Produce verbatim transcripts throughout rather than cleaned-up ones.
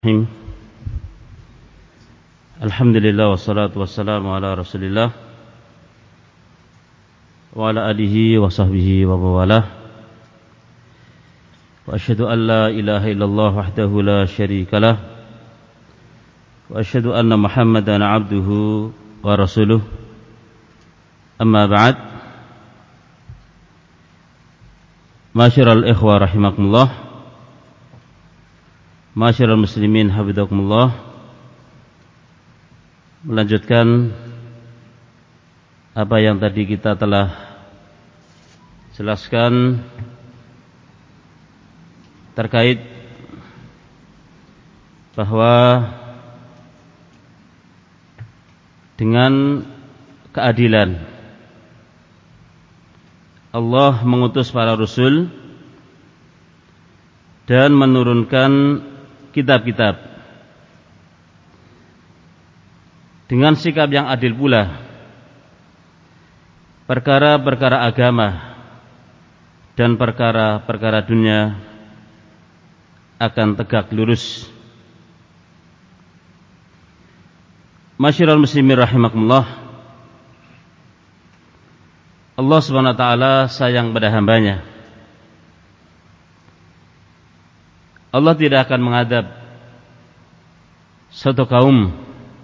Bismillahirrahmanirrahim. Alhamdulillah wassalatu wassalamu ala Rasulillah wa ala alihi wa sahbihi wa mawalah. Wa asyhadu an la ilaha illallah wahdahu la syarikalah wa asyhadu anna Muhammadan abduhu wa rasuluh. Amma ba'd. Masyiral ikhwah rahimakumullah, Masyarul muslimin hafizakumullah. Melanjutkan apa yang tadi kita telah jelaskan terkait bahwa dengan keadilan Allah mengutus para rasul dan menurunkan kitab-kitab dengan sikap yang adil pula. Perkara-perkara agama dan perkara-perkara dunia akan tegak lurus. Masyiral muslimin rahimakumullah, Allah subhanahu wa ta'ala sayang pada hambanya. Allah tidak akan mengadab satu kaum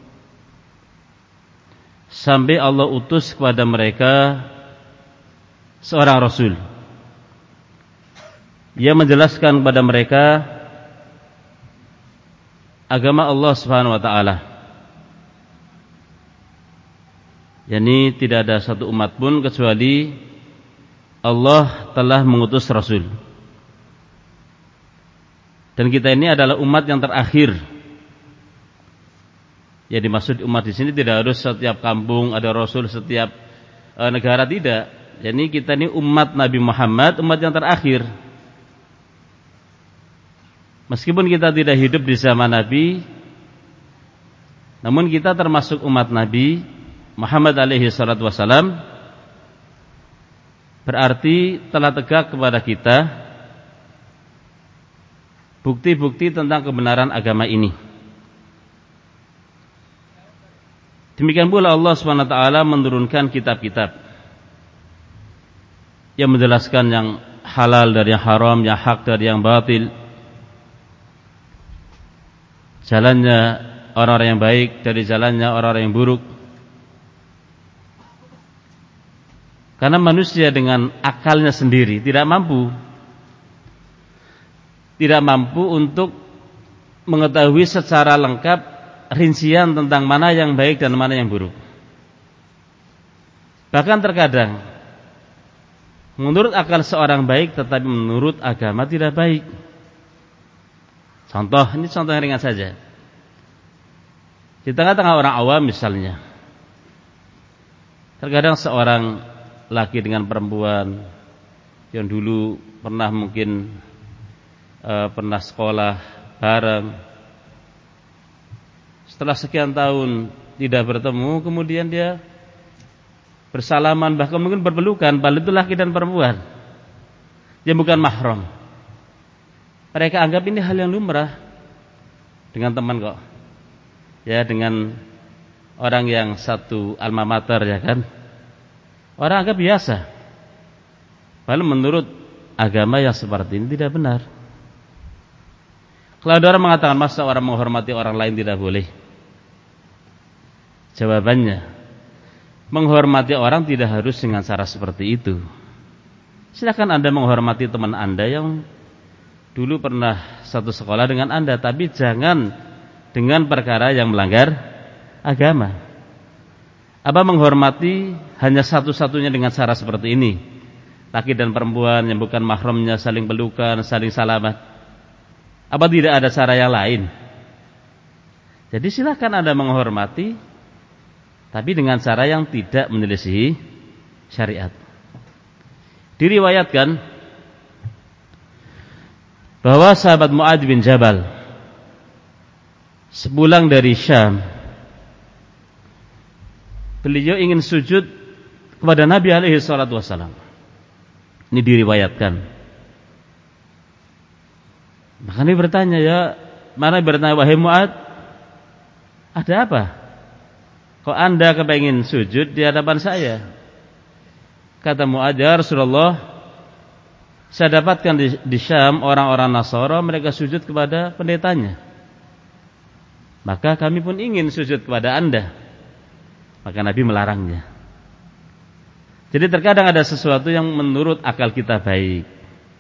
sampai Allah utus kepada mereka seorang rasul yang menjelaskan kepada mereka agama Allah Subhanahu wa taala. Yani tidak ada satu umat pun kecuali Allah telah mengutus rasul. Dan kita ini adalah umat yang terakhir. Ya, dimaksud umat di sini tidak harus setiap kampung ada rasul, setiap e, negara, tidak. Jadi kita ini umat Nabi Muhammad, umat yang terakhir. Meskipun kita tidak hidup di zaman Nabi, namun kita termasuk umat Nabi Muhammad alaihi salatu wassalam. Berarti telah tegak kepada kita bukti-bukti tentang kebenaran agama ini. Demikian pula Allah subhanahu wa taala menurunkan kitab-kitab yang menjelaskan yang halal dari yang haram, yang hak dari yang batil, jalannya orang-orang yang baik dari jalannya orang-orang yang buruk. Karena manusia dengan akalnya sendiri tidak mampu Tidak mampu untuk mengetahui secara lengkap rincian tentang mana yang baik dan mana yang buruk. Bahkan terkadang menurut akal seorang baik, tetapi menurut agama tidak baik. Contoh, ini contoh yang ringan saja. Di tengah-tengah orang awam misalnya, terkadang seorang laki dengan perempuan yang dulu pernah mungkin E, pernah sekolah bareng, setelah sekian tahun tidak bertemu, kemudian dia bersalaman, bahkan mungkin berpelukan, padahal itu laki dan perempuan yang bukan mahram. Mereka anggap ini hal yang lumrah dengan teman kok, ya, dengan orang yang satu alma mater, ya kan, orang anggap biasa. Padahal menurut agama yang seperti ini tidak benar. Kalau ada orang mengatakan masa orang menghormati orang lain tidak boleh, jawabannya, menghormati orang tidak harus dengan cara seperti itu. Silakan Anda menghormati teman Anda yang dulu pernah satu sekolah dengan Anda, tapi jangan dengan perkara yang melanggar agama. Apa menghormati hanya satu-satunya dengan cara seperti ini? Laki dan perempuan yang bukan mahramnya saling pelukan, saling salaman. Apa tidak ada cara yang lain? Jadi silakan Anda menghormati, tapi dengan cara yang tidak menyelisihi syariat. Diriwayatkan bahwa sahabat Mu'adz bin Jabal sepulang dari Syam, beliau ingin sujud kepada Nabi alaihi salatu wassalam. Ini diriwayatkan. Maka dia bertanya, ya Mana bertanya, wahai Mu'ad, ada apa? Kok anda kepengin sujud di hadapan saya? Kata Mu'ad, ya Rasulullah, saya dapatkan di, di Syam orang-orang Nasara mereka sujud kepada pendetanya. Maka kami pun ingin sujud kepada anda. Maka Nabi melarangnya. Jadi terkadang ada sesuatu yang menurut akal kita baik,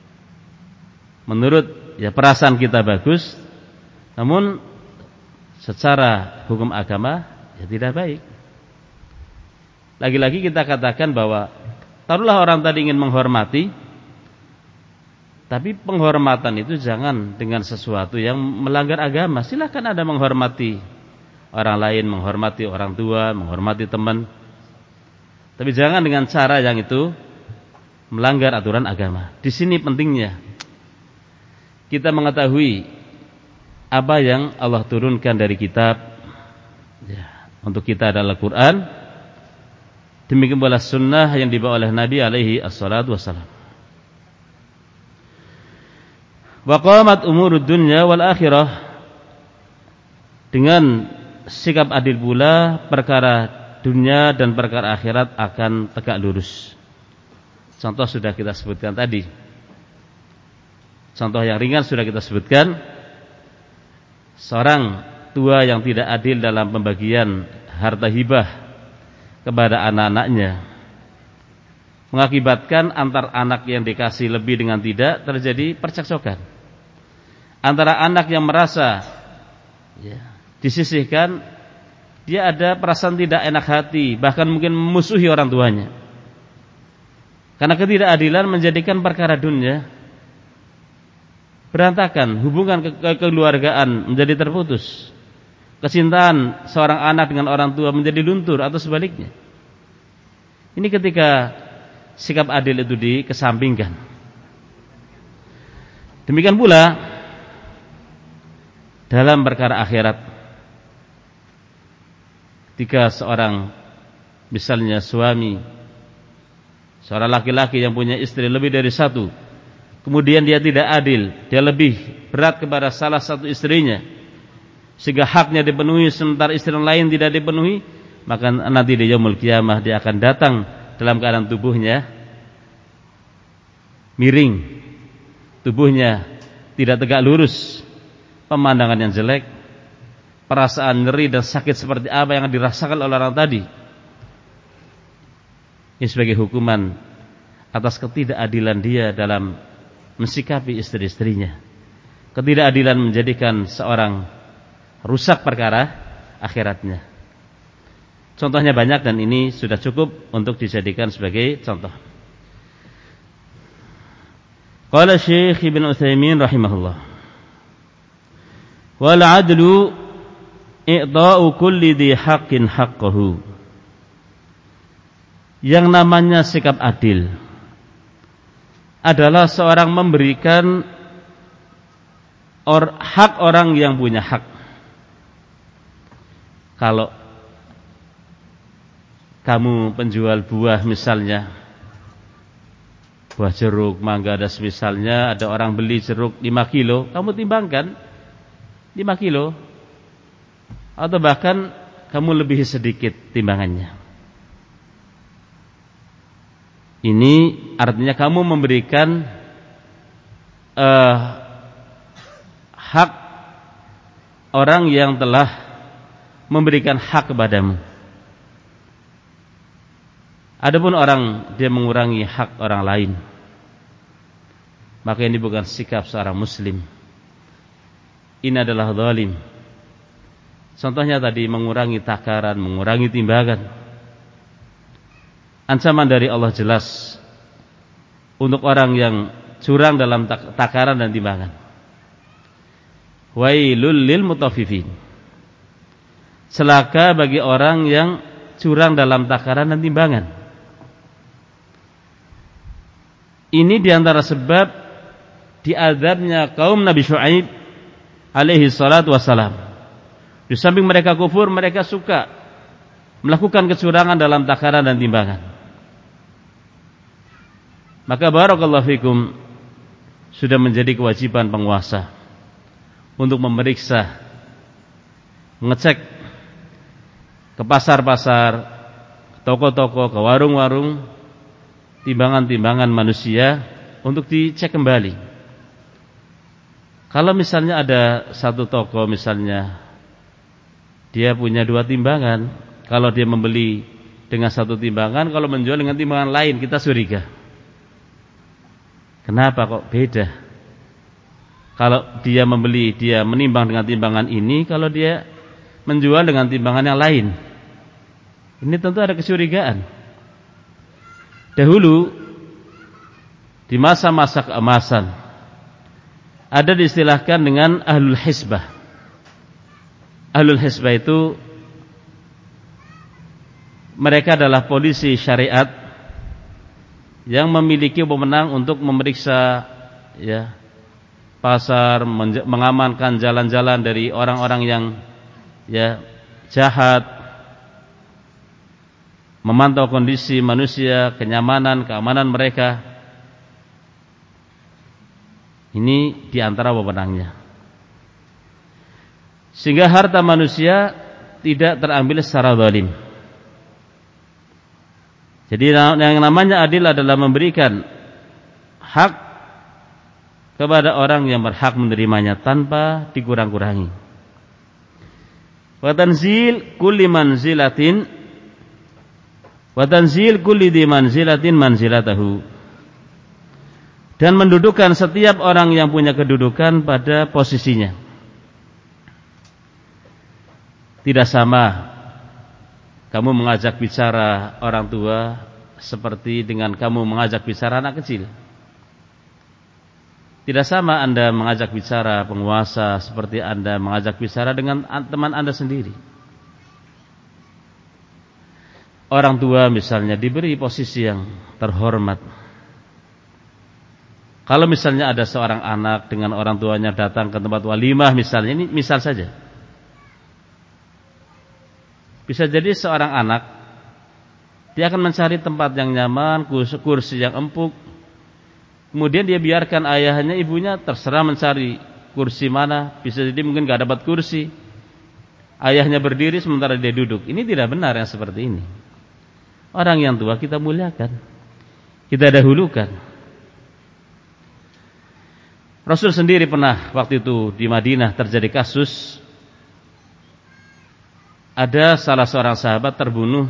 menurut ya perasaan kita bagus, namun secara hukum agama ya tidak baik. Lagi-lagi kita katakan bahwa taruhlah orang tadi ingin menghormati, tapi penghormatan itu jangan dengan sesuatu yang melanggar agama. Silakan Anda menghormati orang lain, menghormati orang tua, menghormati teman, tapi jangan dengan cara yang itu melanggar aturan agama. Di sini pentingnya kita mengetahui apa yang Allah turunkan dari kitab ya, untuk kita adalah Quran, demikian pula sunnah yang dibawa oleh Nabi alaihi assalatu wassalam. Wa qamat umurud dunya wal akhirah, dengan sikap adil pula perkara dunia dan perkara akhirat akan tegak lurus. Contoh sudah kita sebutkan tadi. Contoh yang ringan sudah kita sebutkan. Seorang tua yang tidak adil dalam pembagian harta hibah kepada anak-anaknya mengakibatkan antar anak yang dikasih lebih dengan tidak terjadi percekcokan. Antara anak yang merasa ya, disisihkan, dia ada perasaan tidak enak hati, bahkan mungkin memusuhi orang tuanya. Karena ketidakadilan menjadikan perkara dunia berantakan, hubungan ke- kekeluargaan menjadi terputus, kecintaan seorang anak dengan orang tua menjadi luntur atau sebaliknya. Ini ketika sikap adil itu dikesampingkan. Demikian pula dalam perkara akhirat, ketika seorang misalnya suami, seorang laki-laki yang punya istri lebih dari satu, kemudian dia tidak adil, dia lebih berat kepada salah satu istrinya sehingga haknya dipenuhi sementara istri lain tidak dipenuhi, maka nanti di yaumul qiyamah dia akan datang dalam keadaan tubuhnya miring, tubuhnya tidak tegak lurus, pemandangan yang jelek, perasaan nyeri dan sakit seperti apa yang dirasakan oleh orang tadi. Ini sebagai hukuman atas ketidakadilan dia dalam mensikapi istri-istrinya. Ketidakadilan menjadikan seorang rusak perkara akhiratnya. Contohnya banyak dan ini sudah cukup untuk dijadikan sebagai contoh. Qala Syekh Ibnu Utsaimin rahimahullah, wal adlu i'ta'u kulli dhi haqqin haqqahu. Yang namanya sikap adil adalah seorang memberikan or, hak orang yang punya hak. Kalau kamu penjual buah misalnya, buah jeruk, mangga dan misalnya, ada orang beli jeruk lima kilo, kamu timbangkan lima kilo atau bahkan kamu lebih sedikit timbangannya. Ini artinya kamu memberikan uh, hak orang yang telah memberikan hak kepadamu. Adapun orang dia mengurangi hak orang lain, maka ini bukan sikap seorang muslim. Ini adalah zalim. Contohnya tadi mengurangi takaran, mengurangi timbangan. Ancaman dari Allah jelas untuk orang yang curang dalam takaran dan timbangan. Wailul lil mutaffifin. Celaka bagi orang yang curang dalam takaran dan timbangan. Ini diantara sebab diazabnya kaum Nabi Syuaib alaihi salatu wassalam. Di samping mereka kufur, mereka suka melakukan kecurangan dalam takaran dan timbangan. Maka barakallahu fikum, sudah menjadi kewajiban penguasa untuk memeriksa, mengecek ke pasar-pasar, ke toko-toko, ke warung-warung, timbangan-timbangan manusia untuk dicek kembali. Kalau misalnya ada satu toko misalnya dia punya dua timbangan, kalau dia membeli dengan satu timbangan, kalau menjual dengan timbangan lain, kita curiga. Kenapa kok beda? Kalau dia membeli, dia menimbang dengan timbangan ini, kalau dia menjual dengan timbangan yang lain, ini tentu ada kecurigaan. Dahulu di masa-masa keemasan ada diistilahkan dengan ahlul hisbah. Ahlul hisbah itu mereka adalah polisi syariat yang memiliki wewenang untuk memeriksa ya pasar, mengamankan jalan-jalan dari orang-orang yang ya jahat, memantau kondisi manusia, kenyamanan, keamanan mereka. Ini diantara wewenangnya. Sehingga harta manusia tidak terambil secara zalim. Jadi yang namanya adil adalah memberikan hak kepada orang yang berhak menerimanya tanpa dikurang-kurangi. Wa tanzil kulli manzilatin wa tanzil kulli di manzilatin manzilatahu. Dan mendudukkan setiap orang yang punya kedudukan pada posisinya. Tidak sama kamu mengajak bicara orang tua seperti dengan kamu mengajak bicara anak kecil. Tidak sama Anda mengajak bicara penguasa seperti Anda mengajak bicara dengan teman Anda sendiri. Orang tua misalnya diberi posisi yang terhormat. Kalau misalnya ada seorang anak dengan orang tuanya datang ke tempat walimah misalnya, ini misal saja. Bisa jadi seorang anak dia akan mencari tempat yang nyaman, kursi yang empuk. Kemudian dia biarkan ayahnya, ibunya terserah mencari kursi mana. Bisa jadi mungkin gak dapat kursi. Ayahnya berdiri sementara dia duduk. Ini tidak benar yang seperti ini. Orang yang tua kita muliakan, kita dahulukan. Rasul sendiri pernah waktu itu di Madinah terjadi kasus, ada salah seorang sahabat terbunuh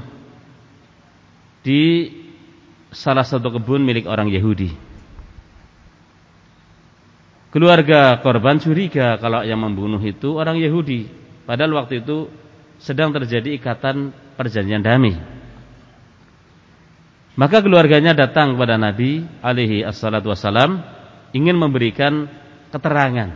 di salah satu kebun milik orang Yahudi. Keluarga korban curiga kalau yang membunuh itu orang Yahudi, padahal waktu itu sedang terjadi ikatan perjanjian damai. Maka keluarganya datang kepada Nabi alaihi assalatu wassalam ingin memberikan keterangan,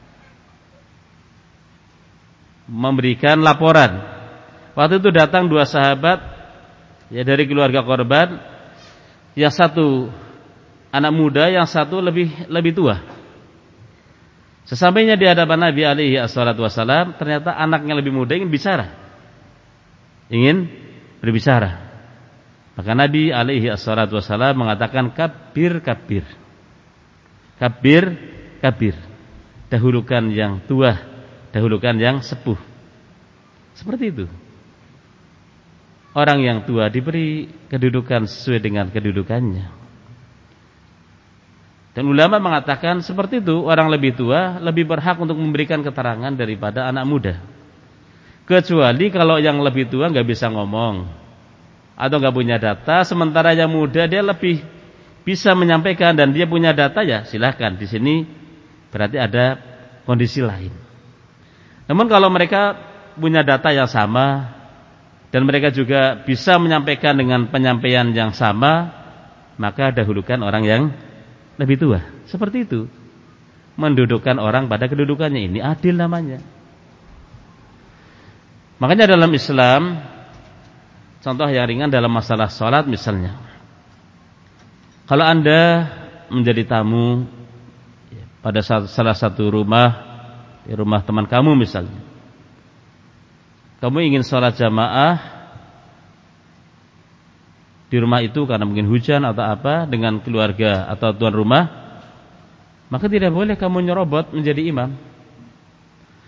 memberikan laporan. Waktu itu datang dua sahabat ya dari keluarga korban, yang satu anak muda, yang satu lebih lebih tua. Sesampainya di hadapan Nabi alaihi assalatu wassalam, ternyata anaknya lebih muda ingin bicara, ingin berbicara. Maka Nabi alaihi assalatu wassalam mengatakan kabir kabir, kabir kabir, dahulukan yang tua, dahulukan yang sepuh. Seperti itu. Orang yang tua diberi kedudukan sesuai dengan kedudukannya. Dan ulama mengatakan seperti itu, orang lebih tua lebih berhak untuk memberikan keterangan daripada anak muda. Kecuali kalau yang lebih tua nggak bisa ngomong atau nggak punya data, sementara yang muda dia lebih bisa menyampaikan dan dia punya data, ya silahkan. Di sini berarti ada kondisi lain. Namun kalau mereka punya data yang sama dan mereka juga bisa menyampaikan dengan penyampaian yang sama, maka dahulukan orang yang lebih tua. Seperti itu. Mendudukkan orang pada kedudukannya, ini adil namanya. Makanya dalam Islam, contoh yang ringan dalam masalah sholat misalnya, kalau Anda menjadi tamu pada salah satu rumah, rumah teman kamu misalnya, kamu ingin sholat jamaah di rumah itu karena mungkin hujan atau apa dengan keluarga atau tuan rumah, maka tidak boleh kamu nyerobot menjadi imam.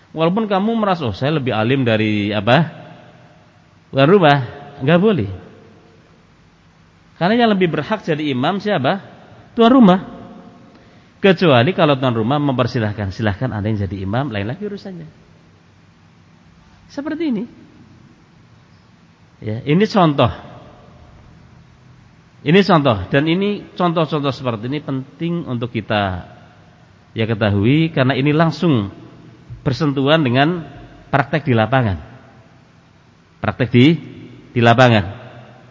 Walaupun kamu merasa, oh saya lebih alim dari apa? Tuan rumah, enggak boleh. Karena yang lebih berhak jadi imam siapa? Tuan rumah. Kecuali kalau tuan rumah mempersilahkan, silahkan Anda yang jadi imam, lain lagi urusannya. Seperti ini. Ya, ini contoh. Ini contoh, dan ini contoh-contoh seperti ini penting untuk kita ya ketahui, karena ini langsung bersentuhan dengan praktek di lapangan. Praktek di di lapangan.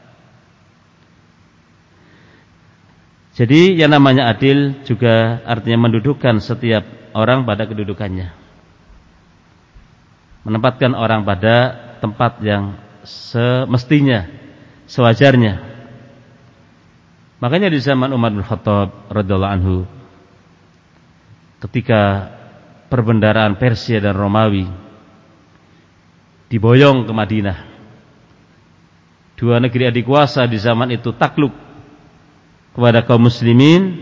Jadi yang namanya adil juga artinya mendudukkan setiap orang pada kedudukannya. Menempatkan orang pada tempat yang semestinya, sewajarnya. Makanya di zaman Umar bin Khattab radhiyallahu anhu, ketika perbendaharaan Persia dan Romawi diboyong ke Madinah, dua negeri adik kuasa di zaman itu takluk kepada kaum muslimin,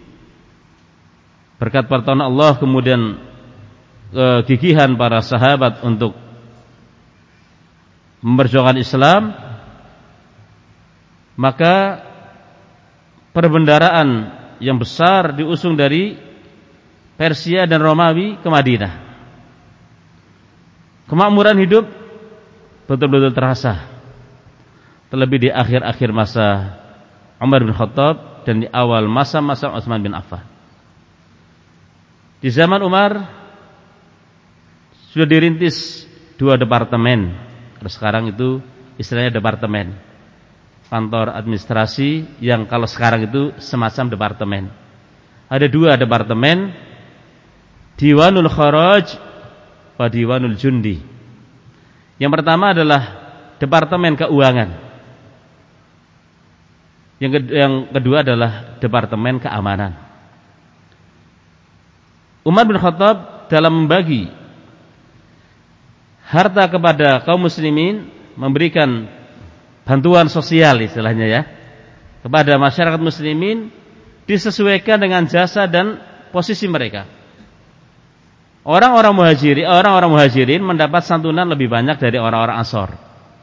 berkat pertolongan Allah, kemudian kegigihan para sahabat untuk memperjuangkan Islam, maka perbendaharaan yang besar diusung dari Persia dan Romawi ke Madinah. Kemakmuran hidup betul-betul terasa, terlebih di akhir-akhir masa Umar bin Khattab dan di awal masa-masa Utsman bin Affan. Di zaman Umar sudah dirintis dua departemen. Sekarang itu istilahnya departemen, kantor administrasi, yang kalau sekarang itu semacam departemen. Ada dua departemen, Diwanul Kharaj wa Diwanul Jundi. Yang pertama adalah departemen keuangan. Yang kedua adalah departemen keamanan. Umar bin Khattab dalam membagi harta kepada kaum muslimin, memberikan bantuan sosial istilahnya ya, kepada masyarakat muslimin, disesuaikan dengan jasa dan posisi mereka. Orang-orang muhajirin, orang-orang muhajirin mendapat santunan lebih banyak dari orang-orang Ansor.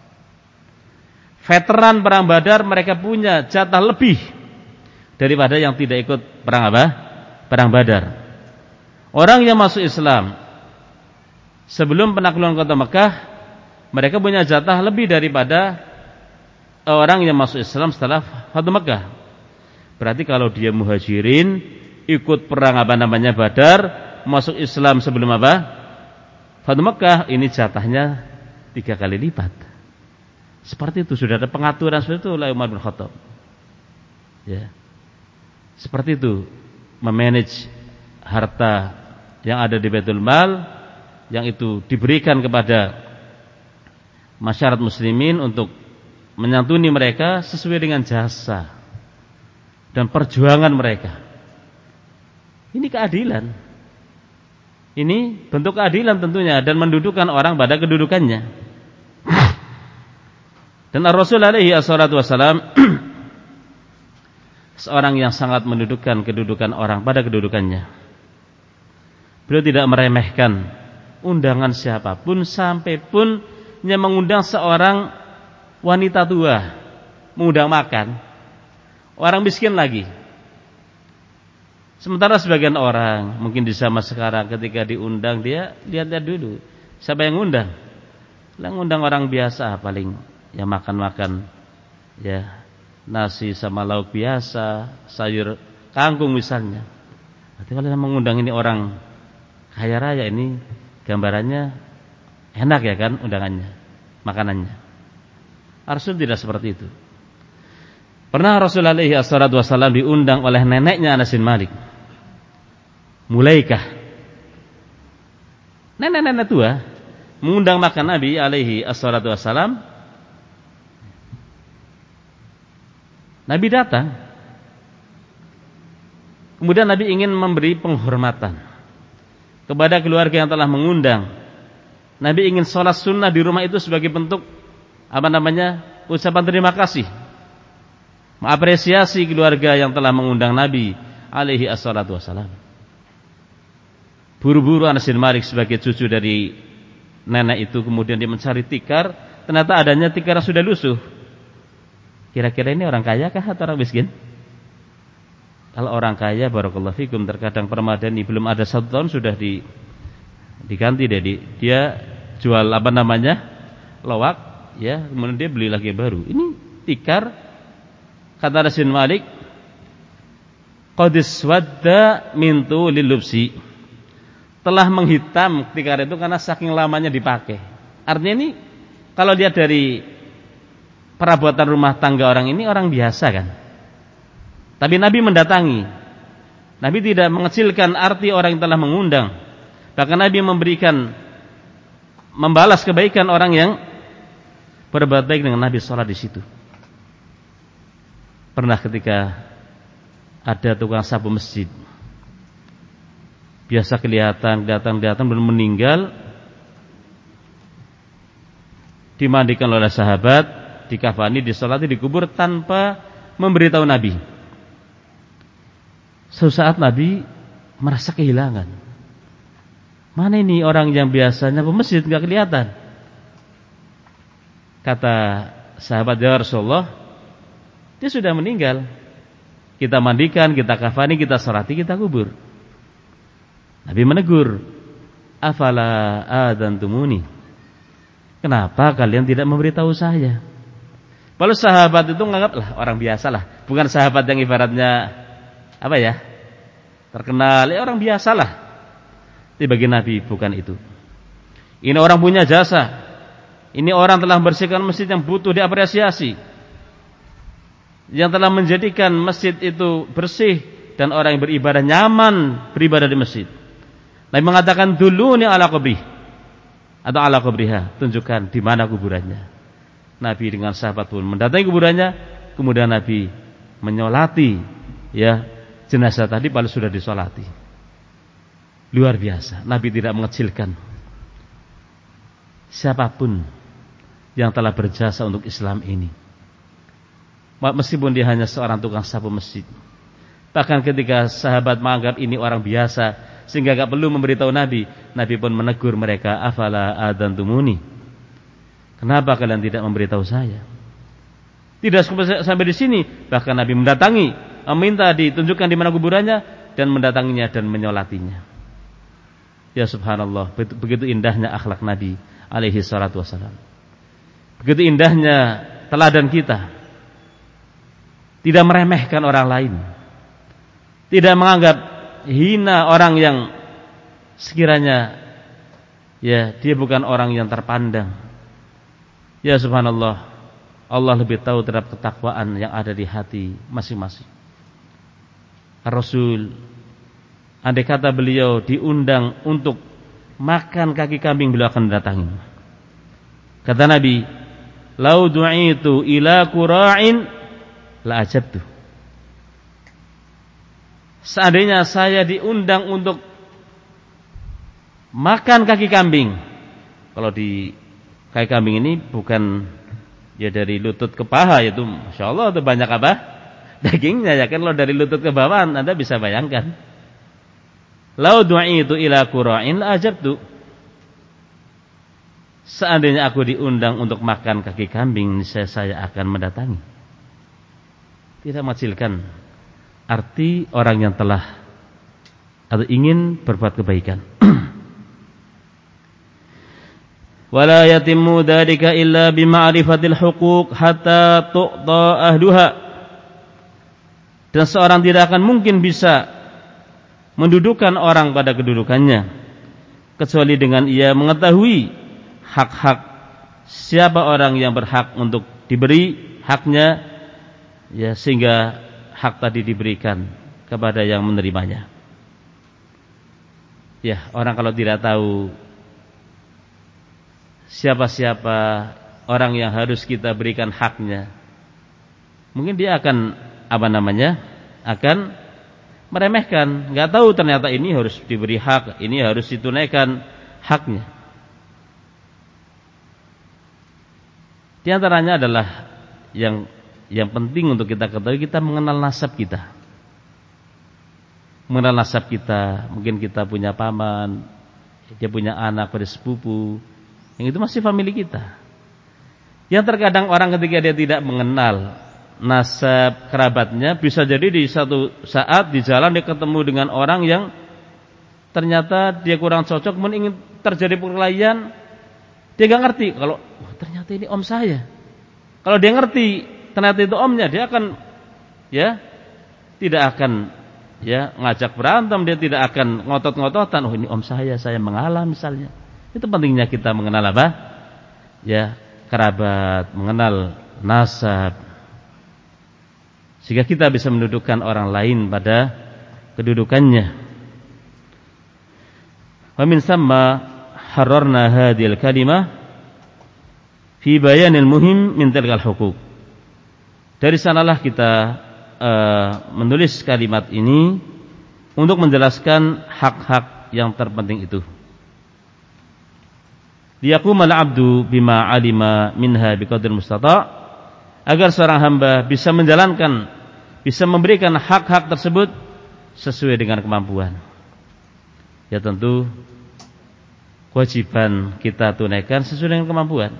Veteran perang Badar mereka punya jatah lebih daripada yang tidak ikut perang apa? Perang Badar. Orang yang masuk Islam sebelum penaklukan kota Mekah, mereka punya jatah lebih daripada orang yang masuk Islam setelah Fathu Mekah. Berarti kalau dia muhajirin, ikut perang apa namanya Badar, masuk Islam sebelum apa? Fathu Mekah, ini jatahnya tiga kali lipat. Seperti itu, sudah ada pengaturan seperti itu oleh Umar bin Khattab. Ya. Seperti itu memanage harta yang ada di Baitul Mal, yang itu diberikan kepada masyarakat muslimin untuk menyantuni mereka sesuai dengan jasa dan perjuangan mereka. Ini keadilan. Ini bentuk keadilan tentunya, dan mendudukkan orang pada kedudukannya. Dan Rasul alaihi assalatu wassalam seorang yang sangat mendudukkan kedudukan orang pada kedudukannya. Beliau tidak meremehkan undangan siapapun, sampai pun yang mengundang seorang wanita tua, mengundang makan orang miskin lagi. Sementara sebagian orang mungkin di zaman sekarang ketika diundang, dia lihat-lihat dulu siapa yang ngundang. Yang ngundang orang biasa paling, ya makan-makan ya nasi sama lauk biasa, sayur kangkung misalnya. Tapi kalau yang mengundang ini orang kaya raya, ini gambarannya enak ya kan undangannya, makanannya. Rasul tidak seperti itu. Pernah Rasul alaihi assalatu wassalam diundang oleh neneknya Anas bin Malik, Mulaikah, nenek-nenek tua, mengundang makan Nabi alaihi assalatu wassalam. Nabi datang, kemudian Nabi ingin memberi penghormatan kepada keluarga yang telah mengundang. Nabi ingin sholat sunnah di rumah itu sebagai bentuk apa namanya ucapan terima kasih, mengapresiasi keluarga yang telah mengundang Nabi alaihi assalatu wassalam. buru-buru Anas bin Malik sebagai cucu dari nenek itu, kemudian dia mencari tikar, ternyata adanya tikar yang sudah lusuh. Kira-kira ini orang kaya kah atau orang miskin? Kalau orang kaya, barakallahu fikum, terkadang permadani belum ada satu tahun sudah di, diganti dedi. Dia jual apa namanya, lowak, ya, kemudian dia beli lagi yang baru. Ini tikar, kata Anas bin Malik, qadis wadda min tulil lubsi, telah menghitam tikar itu karena saking lamanya dipakai. Artinya ini kalau dia dari perabotan rumah tangga orang ini orang biasa kan. Tapi Nabi mendatangi. Nabi tidak mengecilkan arti orang yang telah mengundang. Bahkan Nabi memberikan, membalas kebaikan orang yang berbuat baik dengan Nabi sholat di situ. Pernah ketika ada tukang sapu masjid, biasa kelihatan datang-datang belum meninggal, dimandikan oleh sahabat, dikafani, disolati, dikubur tanpa memberitahu Nabi. Suatu saat Nabi merasa kehilangan. Mana ini orang yang biasanya ke masjid nggak kelihatan? Kata sahabat, ya Rasulullah, dia sudah meninggal. Kita mandikan, kita kafani, kita solati, kita kubur. Nabi menegur, afala adantumuni, kenapa kalian tidak memberitahu saya? Kalau sahabat itu menganggap lah orang biasa lah, bukan sahabat yang ibaratnya apa ya, terkenal, ya orang biasa lah. Tapi bagi Nabi bukan itu. Ini orang punya jasa. Ini orang telah membersihkan masjid yang butuh diapresiasi, yang telah menjadikan masjid itu bersih dan orang yang beribadah nyaman beribadah di masjid. Nabi mengatakan duluni ala qabri atau ala qabriha, tunjukkan di mana kuburannya. Nabi dengan sahabat pun mendatangi kuburannya, kemudian Nabi menyolati ya jenazah tadi pada sudah disolati. Luar biasa. Nabi tidak mengecilkan siapapun yang telah berjasa untuk Islam ini, meskipun dia hanya seorang tukang sapu masjid. Bahkan ketika sahabat menganggap ini orang biasa sehingga gak perlu memberitahu Nabi, Nabi pun menegur mereka, afala adantumuni, kenapa kalian tidak memberitahu saya? Tidak sampai di sini, bahkan Nabi mendatangi, meminta ditunjukkan di mana kuburannya, dan mendatanginya dan menyolatinya. Ya subhanallah, begitu indahnya akhlak Nabi alaihi salatu wassalam. Begitu indahnya teladan kita. Tidak meremehkan orang lain, tidak menganggap hina orang yang sekiranya ya dia bukan orang yang terpandang. Ya subhanallah, Allah lebih tahu terhadap ketakwaan yang ada di hati masing-masing. Rasul, andai kata beliau diundang untuk makan kaki kambing, beliau akan datangi. Kata Nabi, lau du'itu ila qura'in la ajabtu. Seandainya saya diundang untuk makan kaki kambing. Kalau di kaki kambing ini bukan ya dari lutut ke paha, itu Masya Allah itu banyak apa? Dagingnya ya kan. Kalau dari lutut ke bawah Anda bisa bayangkan. Lau du'itu ila qura'in la ajabtu. Seandainya aku diundang untuk makan kaki kambing, saya, saya akan mendatangi. Tidak mengecilkan arti orang yang telah atau ingin berbuat kebaikan. Wala yatimmu dzalika illa bima'rifatil huquq hatta tu'ta ahluha. Dan seorang tidak akan mungkin bisa mendudukan orang pada kedudukannya kecuali dengan ia mengetahui hak-hak siapa orang yang berhak untuk diberi haknya, ya, sehingga hak tadi diberikan kepada yang menerimanya. Ya, orang kalau tidak tahu siapa-siapa orang yang harus kita berikan haknya, mungkin dia akan apa namanya? akan meremehkan. Enggak tahu ternyata ini harus diberi hak, ini harus ditunaikan haknya. Di antaranya adalah yang yang penting untuk kita ketahui, kita mengenal nasab kita. mengenal nasab kita. Mungkin kita punya paman, dia punya anak, pada sepupu, yang itu masih famili kita. Yang terkadang orang ketika dia tidak mengenal nasab kerabatnya, bisa jadi di satu saat di jalan dia ketemu dengan orang yang ternyata dia kurang cocok, kemudian ingin terjadi perkelahian, dia gak ngerti kalau oh, ternyata ini om saya. Kalau dia ngerti ternyata itu omnya, dia akan ya tidak akan ya ngajak berantem, dia tidak akan ngotot-ngototan. Oh ini om saya, saya mengalah misalnya. Itu pentingnya kita mengenal apa? Ya kerabat, mengenal nasab, sehingga kita bisa mendudukkan orang lain pada kedudukannya. Wa min samma hararna hadhil kalimah fi bayanil muhim min tilkal huquq. Dari sanalah kita uh, menulis kalimat ini untuk menjelaskan hak-hak yang terpenting itu. Liyaqumal 'abdu bima 'alima minha biqadri mustata', agar seorang hamba bisa menjalankan, bisa memberikan hak-hak tersebut sesuai dengan kemampuan. Ya tentu kewajiban kita tunaikan sesuai dengan kemampuan.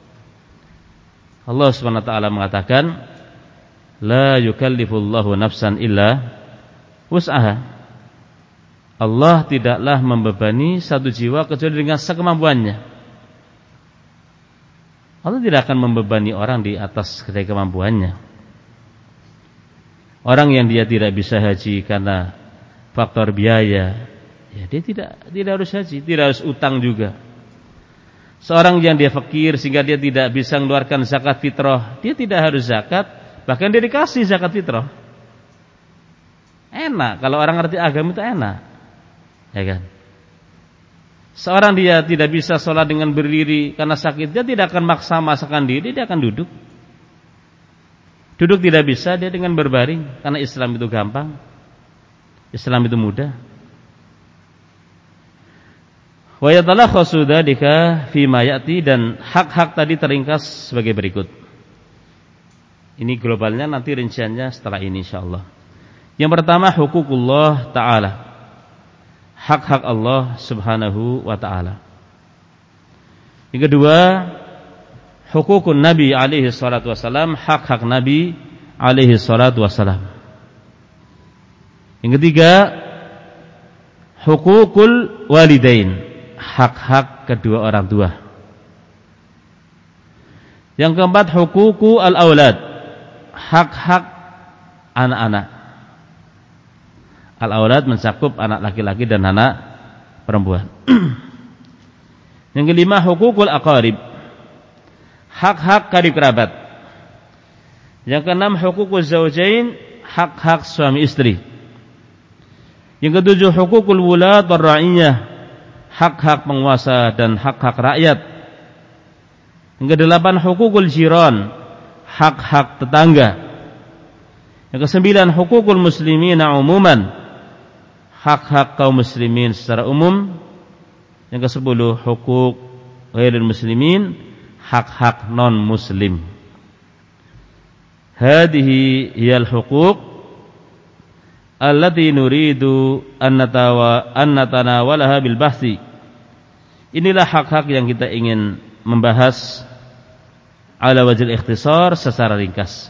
Allah Subhanahu wa taala mengatakan, la yukallifullahu nafsan illa wus'aha. Allah tidaklah membebani satu jiwa kecuali dengan sekemampuannya. Allah tidak akan membebani orang di atas dari kemampuannya. Orang yang dia tidak bisa haji karena faktor biaya, ya dia tidak tidak harus haji, tidak harus utang juga. Seorang yang dia fakir sehingga dia tidak bisa mengeluarkan zakat fitrah, dia tidak harus zakat, bahkan dia dikasih zakat fitrah. Enak, kalau orang ngerti agama itu enak, ya kan? Seorang dia tidak bisa sholat dengan berdiri karena sakit, dia tidak akan maksa-maksakan diri, dia akan duduk. Duduk tidak bisa, dia dengan berbaring, karena Islam itu gampang, Islam itu mudah. Wa yatalakhasu dzalika fi ma ya'ti, dan hak-hak tadi teringkas sebagai berikut. Ini globalnya, nanti rinciannya setelah ini insyaallah. Yang pertama huququllah ta'ala, hak-hak Allah Subhanahu wa ta'ala. Yang kedua huququn Nabi alaihi salatu wasalam, hak-hak Nabi alaihi salatu wasalam. Yang ketiga huququl walidain, hak-hak kedua orang tua. Yang keempat huququ al-aulad, hak-hak anak-anak. Al-aulad mencakup anak laki-laki dan anak perempuan. Yang kelima huququl aqarib, hak-hak karib kerabat. Yang keenam huququz zaujain, hak-hak suami istri. Yang ketujuh huququl wulad war ra'iyah, hak-hak penguasa dan hak-hak rakyat. Yang kedelapan huququl jiran, hak-hak tetangga. Yang kesembilan huququl muslimina umuman, hak-hak kaum muslimin secara umum. Yang kesepuluh huquq ghairil muslimin, hak-hak non muslim. Hadhihi hiyal huquq allati nuridu an natawa an natanawalaha bil bahthi. Inilah hak-hak yang kita ingin membahas ala wajhil ikhtisar secara ringkas.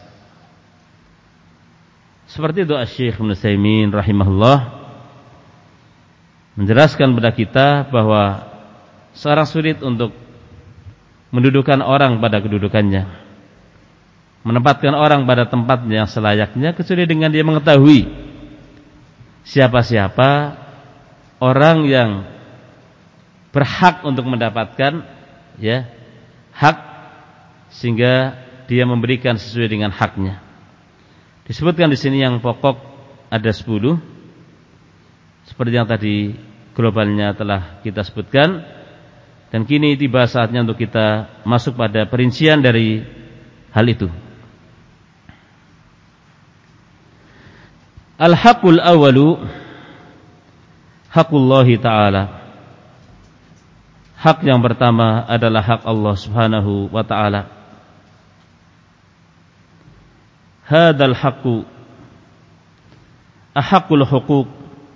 Seperti itu Asy-Syaikh Ibnu Utsaimin rahimahullah menjelaskan kepada kita bahwa seorang sulit untuk mendudukan orang pada kedudukannya, menempatkan orang pada tempatnya yang selayaknya, kecuali dengan dia mengetahui siapa-siapa orang yang berhak untuk mendapatkan ya hak, sehingga dia memberikan sesuai dengan haknya. Disebutkan di sini yang pokok ada sepuluh, seperti yang tadi globalnya telah kita sebutkan, dan kini tiba saatnya untuk kita masuk pada perincian dari hal itu. Al-haqqul awalu haqqullahi ta'ala. Hak yang pertama adalah hak Allah Subhanahu wa ta'ala. Hadzal haqqu ahaqqul huquq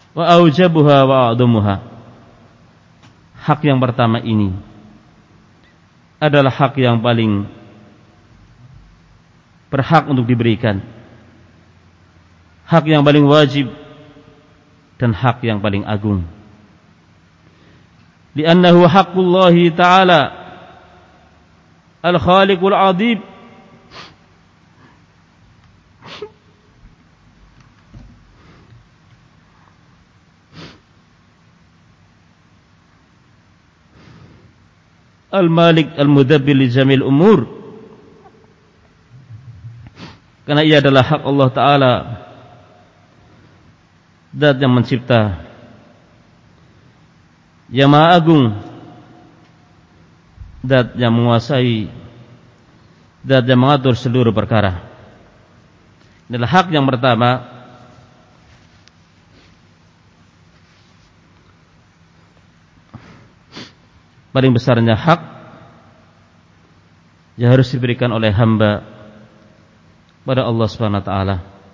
wa aujabuha wa a'dhamuha. Hak yang pertama ini adalah hak yang paling berhak untuk diberikan, hak yang paling wajib dan hak yang paling agung. Li'annahu haqqullahi ta'ala al-khaliqul 'adhim al-malik al-mudabbir li jamil umur. Karena ia adalah hak Allah Ta'ala, Zat yang mencipta, yang Maha Agung, Zat yang menguasai, Zat yang mengatur seluruh perkara. Inilah hak yang pertama. Paling besarnya hak yang harus diberikan oleh hamba pada Allah Subhanahu wa taala.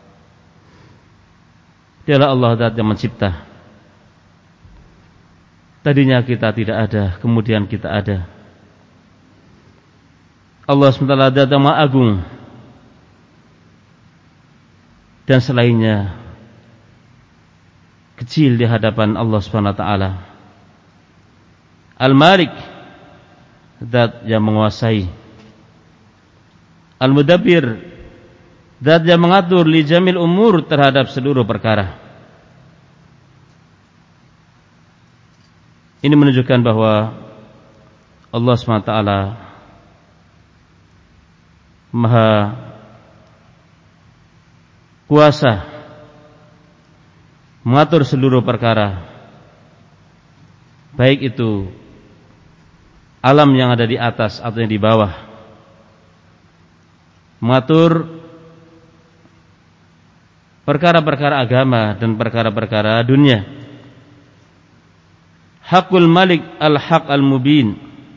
Dialah Allah Zat yang mencipta. Tadinya kita tidak ada, kemudian kita ada. Allah Subhanahu wa taala Zat yang Maha Agung, dan selainnya kecil di hadapan Allah Subhanahu wa taala. Al-Malik, Zat yang menguasai. Al-Mudabbir, Zat yang mengatur li jamil umur, terhadap seluruh perkara. Ini menunjukkan bahwa Allah subhanahu wa taala Maha kuasa mengatur seluruh perkara, baik itu alam yang ada di atas atau yang di bawah, mengatur perkara-perkara agama dan perkara-perkara dunia. Hakul Malik al-Haq al-Mubin,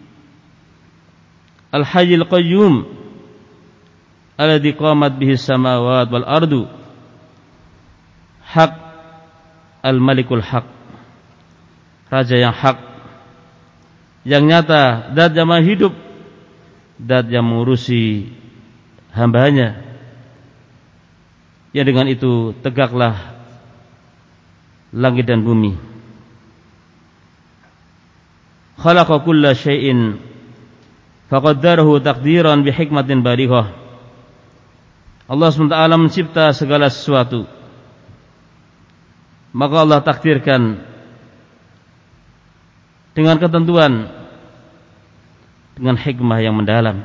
al-Hayyul Qayyum, alladzi qamat bihi samawat wal ardu. Hak al-Malikul Haq, Raja yang hak, yang nyata, Zat yang Maha hidup, Zat yang mengurusi hambanya, yang dengan itu tegaklah langit dan bumi. Khalaqa kulla syai'in faqaddarahu taqdiran bihikmatin balighah. Allah subhanahu wa taala mencipta segala sesuatu, maka Allah takdirkan dengan ketentuan, dengan hikmah yang mendalam.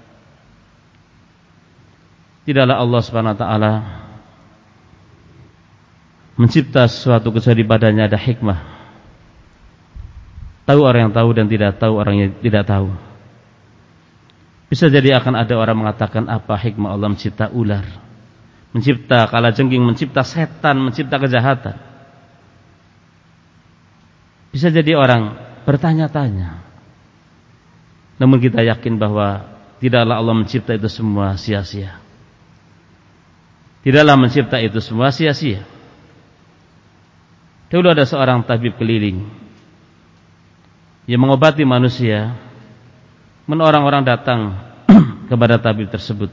Tidaklah Allah subhanahu wa taala mencipta sesuatu kecuali padanya ada hikmah. Tahu orang yang tahu dan tidak tahu orang yang tidak tahu. Bisa jadi akan ada orang mengatakan, apa hikmah Allah mencipta ular, mencipta kalajengking, mencipta setan, mencipta kejahatan. Bisa jadi orang bertanya-tanya. Namun kita yakin bahwa tidaklah Allah mencipta itu semua sia-sia. Tidaklah mencipta itu semua sia-sia. Dulu ada seorang tabib keliling yang mengobati manusia. Men orang-orang datang kepada tabib tersebut.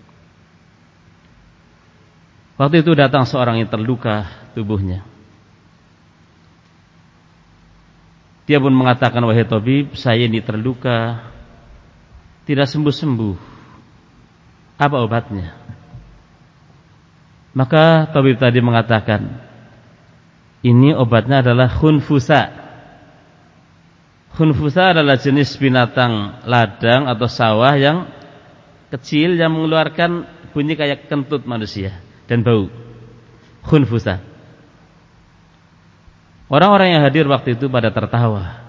Waktu itu datang seorang yang terluka tubuhnya. Dia pun mengatakan, wahai tabib, saya ini terluka, tidak sembuh-sembuh. Apa obatnya? Maka tabib tadi mengatakan, ini obatnya adalah khunfusa. Khunfusa adalah jenis binatang ladang atau sawah yang kecil, yang mengeluarkan bunyi kayak kentut manusia dan bau. Khunfusa. Orang-orang yang hadir waktu itu pada tertawa.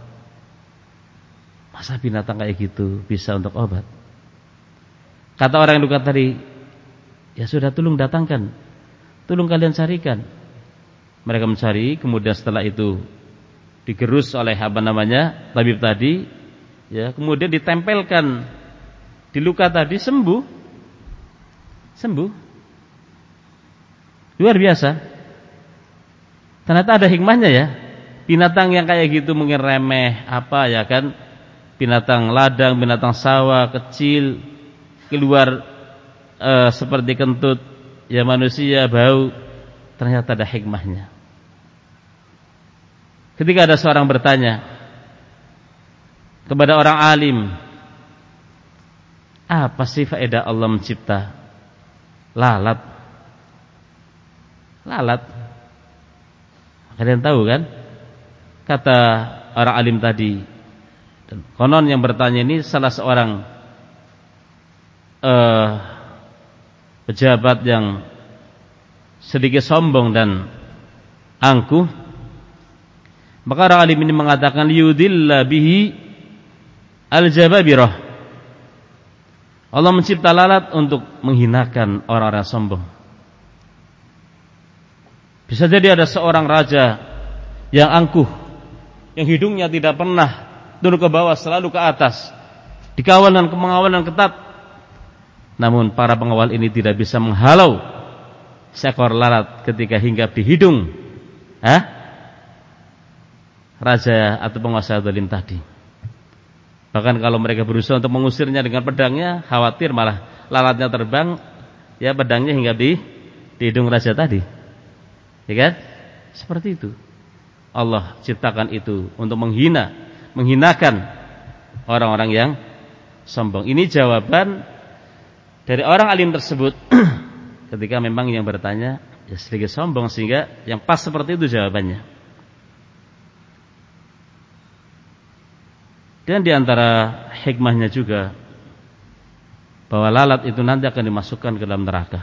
Masa binatang kayak gitu bisa untuk obat? Kata orang yang luka tadi, ya sudah, tolong datangkan, tolong kalian carikan. Mereka mencari, kemudian setelah itu digerus oleh apa namanya tabib tadi, ya, kemudian ditempelkan di luka tadi, sembuh, sembuh, luar biasa. Ternyata ada hikmahnya ya. Binatang yang kayak gitu mungkin remeh apa ya kan, binatang ladang, binatang sawah kecil keluar e, seperti kentut ya manusia bau, ternyata ada hikmahnya. Ketika ada seorang bertanya kepada orang alim, apa sih faedah Allah mencipta lalat? Lalat, kalian tahu kan? Kata orang alim tadi, dan konon yang bertanya ini salah seorang uh, pejabat yang sedikit sombong dan angkuh. Maka orang alim ini mengatakan yudilla bihi al-jababirah. Allah mencipta lalat untuk menghinakan orang-orang sombong. Bisa jadi ada seorang raja yang angkuh, yang hidungnya tidak pernah turun ke bawah, selalu ke atas, dikawal dengan pengawalan ketat. Namun para pengawal ini tidak bisa menghalau seekor lalat ketika hinggap di hidung Hah? raja atau penguasa zalim tadi. Bahkan kalau mereka berusaha untuk mengusirnya dengan pedangnya, khawatir malah lalatnya terbang, ya pedangnya hinggap di, di hidung raja tadi. Ya kan? Seperti itu. Allah ciptakan itu untuk menghina, menghinakan orang-orang yang sombong. Ini jawaban dari orang alim tersebut ketika memang yang bertanya ya sedikit sombong, sehingga yang pas seperti itu jawabannya. Dan di antara hikmahnya juga bahwa lalat itu nanti akan dimasukkan ke dalam neraka.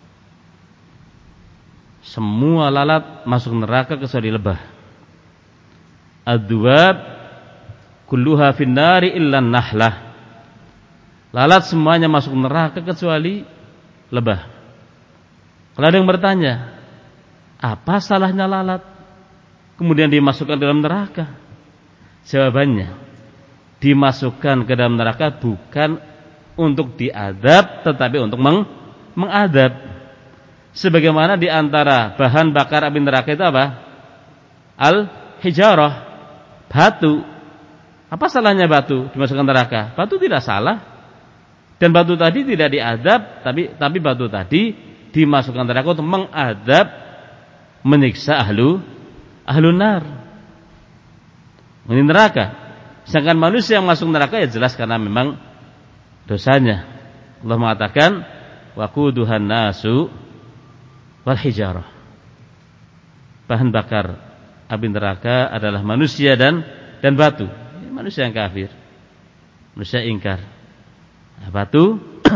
Semua lalat masuk neraka kecuali lebah. Ad-duwab kulluha finnari illa nahlah. Lalat semuanya masuk neraka kecuali lebah. Kalau ada yang bertanya, apa salahnya lalat kemudian dimasukkan ke dalam neraka? Jawabannya, dimasukkan ke dalam neraka bukan untuk diadab, tetapi untuk meng mengadab. Sebagaimana di antara bahan bakar api neraka itu apa? Al-hijarah, batu. Apa salahnya batu dimasukkan neraka? Batu tidak salah. Dan batu tadi tidak diadab, tapi tapi batu tadi dimasukkan neraka untuk mengadab, menyiksa ahlu ahlu nar. Ini neraka. Sedangkan manusia yang masuk neraka ya jelas karena memang dosanya. Allah mengatakan waquduhan nasu wal hijarah. Bahan bakar api neraka adalah manusia dan dan batu. Manusia yang kafir, manusia ingkar. Nah, batu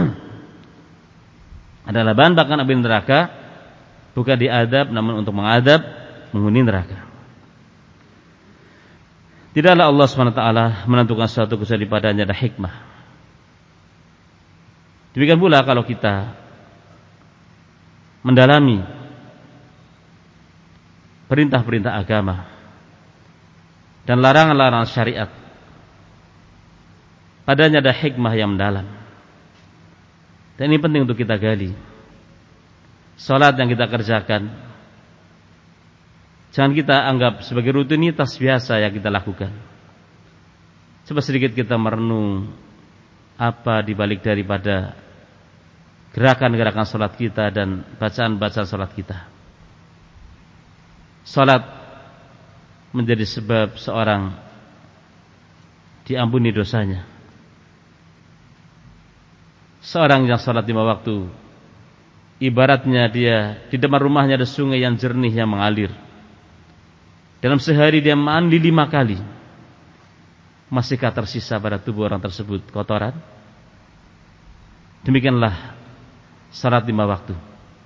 adalah bahan bakar api neraka, bukan diadab namun untuk mengadab penghuni neraka. Tidaklah Allah subhanahu wa taala menentukan suatu kecuali padanya ada hikmah. Demikian pula kalau kita mendalami perintah-perintah agama dan larangan-larangan syariat, padanya ada hikmah yang mendalam. Dan ini penting untuk kita gali. Salat yang kita kerjakan, jangan kita anggap sebagai rutinitas biasa yang kita lakukan. Coba sedikit kita merenung apa dibalik daripada gerakan-gerakan salat kita dan bacaan-bacaan salat kita. Salat menjadi sebab seorang diampuni dosanya. Seorang yang salat lima waktu, ibaratnya dia di depan rumahnya ada sungai yang jernih yang mengalir. Dalam sehari dia mandi lima kali. Masihkah tersisa pada tubuh orang tersebut kotoran? Demikianlah salat lima waktu.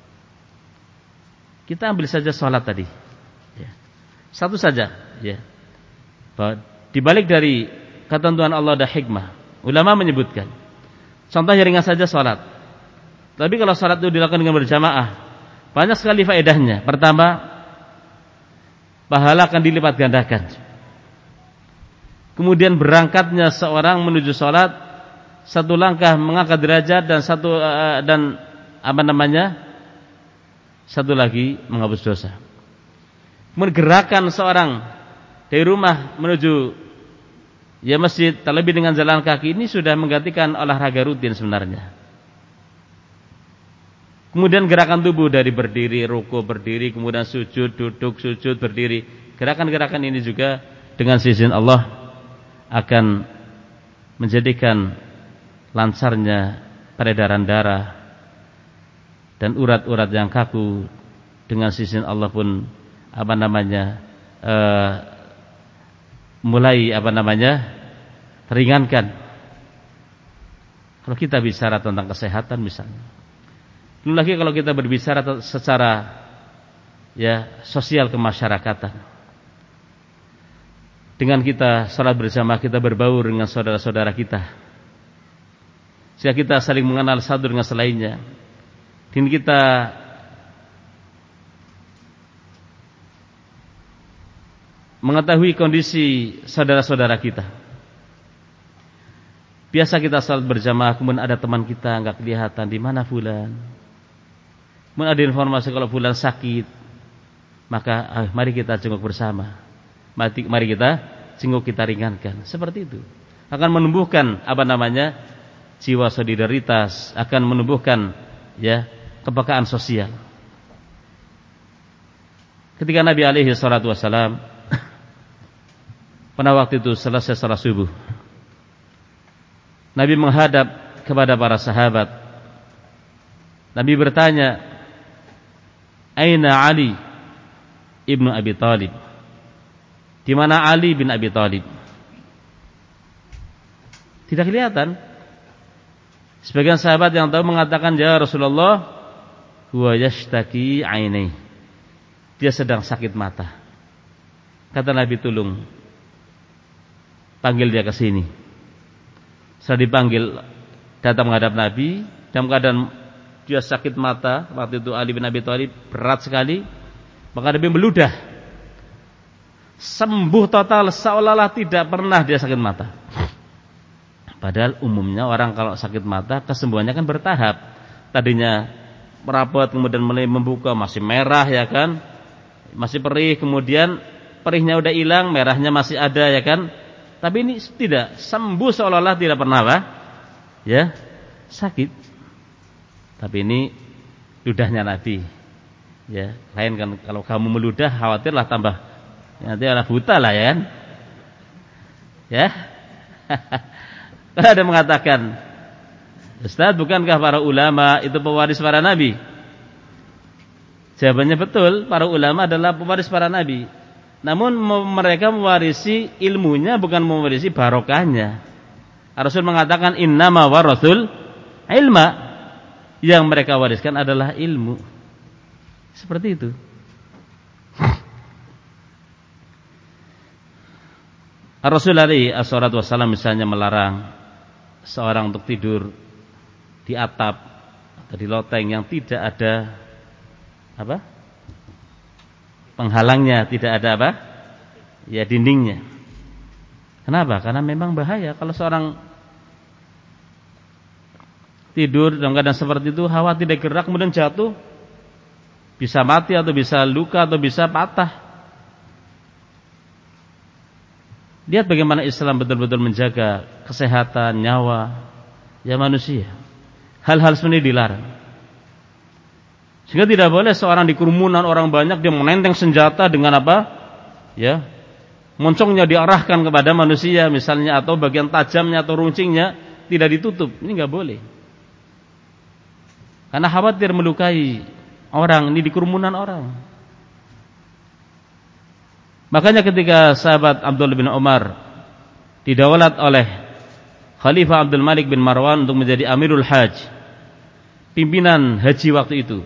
Kita ambil saja salat tadi, ya. Satu saja, ya. Bahwa dibalik dari ketentuan Allah ada hikmah. Ulama menyebutkan, contohnya ringan saja salat. Tapi kalau salat itu dilakukan dengan berjamaah, banyak sekali faedahnya. Pertama, pahala akan dilipat gandakan. Kemudian berangkatnya seorang menuju salat, satu langkah mengangkat derajat dan satu uh, dan apa namanya? Satu lagi menghapus dosa. Menggerakkan seorang dari rumah menuju ya masjid, terlebih dengan jalan kaki, ini sudah menggantikan olahraga rutin sebenarnya. Kemudian gerakan tubuh dari berdiri, ruku, berdiri, kemudian sujud, duduk, sujud, berdiri. Gerakan-gerakan ini juga dengan izin Allah akan menjadikan lancarnya peredaran darah dan urat-urat yang kaku dengan izin Allah pun apa namanya uh, mulai apa namanya teringankan. Kalau kita bicara tentang kesehatan misalnya, belum lagi kalau kita berbicara secara ya sosial kemasyarakatan. Dengan kita salat bersama, kita berbaur dengan saudara-saudara kita, sehingga kita saling mengenal satu dengan selainnya. Dan kita mengetahui kondisi saudara-saudara kita. Biasa kita salat berjamaah, kemudian ada teman kita enggak kelihatan, di mana fulan? Kemudian ada informasi kalau fulan sakit, maka ah, mari kita jenguk bersama. Mari, mari kita jenguk, kita ringankan. Seperti itu akan menumbuhkan apa namanya jiwa solidaritas, akan menumbuhkan ya kepekaan sosial. Ketika Nabi alaihi salatu wasalam pada waktu itu selesai salat subuh, Nabi menghadap kepada para sahabat. Nabi bertanya, "Aina Ali ibnu Abi Thalib?" Di mana Ali bin Abi Thalib? Tidak kelihatan. Sebagian sahabat yang tahu mengatakan, "Ya Rasulullah, huwa yashtaki ainai." Dia sedang sakit mata. Kata Nabi, "Tolong panggil dia ke sini." Setelah dipanggil, datang menghadap Nabi dalam keadaan dia sakit mata. Waktu itu Ali bin Abi Thalib berat sekali. Maka Nabi meludah, sembuh total, seolah-olah tidak pernah dia sakit mata. Padahal umumnya orang kalau sakit mata kesembuhannya kan bertahap. Tadinya merapat, kemudian mulai membuka, masih merah ya kan, masih perih, kemudian perihnya udah hilang, merahnya masih ada ya kan. Tapi ini tidak, sembuh seolah-olah tidak pernah apa? Ya, sakit. Tapi ini ludahnya Nabi. Ya, lain kan kalau kamu meludah khawatirlah tambah nanti adalah buta lah ya kan. Ya. Ada mengatakan, "Ustaz, bukankah para ulama itu pewaris para nabi?" Jawabannya betul, para ulama adalah pewaris para nabi. Namun mereka mewarisi ilmunya, bukan mewarisi barokahnya. Rasul mengatakan, "Innama warathul ilma." Yang mereka wariskan adalah ilmu. Seperti itu. Rasul alaihi assalatu wassalam misalnya melarang seorang untuk tidur di atap atau di loteng yang tidak ada apa? Penghalangnya, tidak ada apa? Ya, dindingnya. Kenapa? Karena memang bahaya kalau seorang tidur dalam keadaan seperti itu, hawa tidak gerak kemudian jatuh, bisa mati atau bisa luka atau bisa patah. Lihat bagaimana Islam betul-betul menjaga kesehatan nyawa ya manusia. Hal-hal seperti ini dilarang. Sehingga tidak boleh seorang di kerumunan orang banyak dia menenteng senjata dengan apa? Ya, moncongnya diarahkan kepada manusia misalnya, atau bagian tajamnya atau runcingnya tidak ditutup. Ini enggak boleh. Karena khawatir melukai orang, ini di kerumunan orang. Makanya ketika sahabat Abdullah bin Umar didaulat oleh Khalifah Abdul Malik bin Marwan untuk menjadi Amirul Hajj, pimpinan haji waktu itu,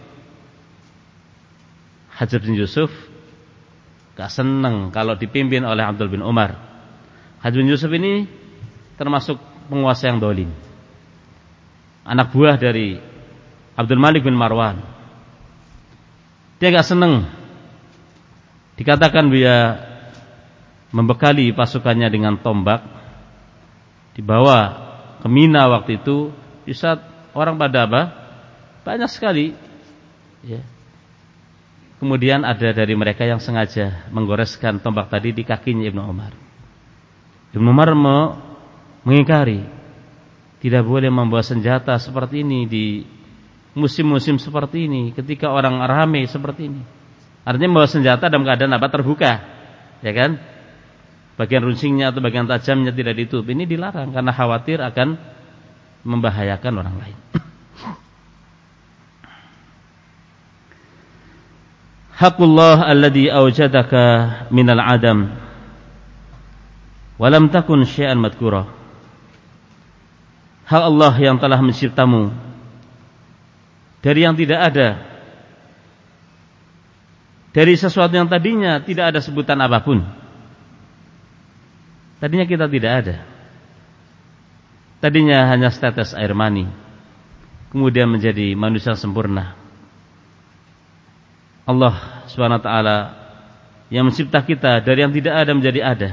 Hajjaj bin Yusuf gak senang kalau dipimpin oleh Abdul bin Umar. Hajjaj bin Yusuf ini termasuk penguasa yang dolim, anak buah dari Abdul Malik bin Marwan. Dia gak senang dikatakan dia membekali pasukannya dengan tombak, dibawa ke Mina waktu itu. Di saat orang pada apa? Banyak sekali ya. Kemudian ada dari mereka yang sengaja menggoreskan tombak tadi di kakinya Ibnu Umar. Ibnu Umar mau mengingkari, tidak boleh membawa senjata seperti ini di musim-musim seperti ini, ketika orang ramai seperti ini. Artinya membawa senjata dalam keadaan apa? Terbuka, ya kan? Bagian runcingnya atau bagian tajamnya tidak ditutup. Ini dilarang karena khawatir akan membahayakan orang lain. Haqqullah alladhi awjadaka minal adam walam takun syai'an madhkura. Hak Allah yang telah menciptamu dari yang tidak ada, dari sesuatu yang tadinya tidak ada sebutan apapun. Tadinya kita tidak ada. Tadinya hanya setetes air mani, kemudian menjadi manusia sempurna. Allah subhanahu wa ta'ala yang mencipta kita dari yang tidak ada menjadi ada.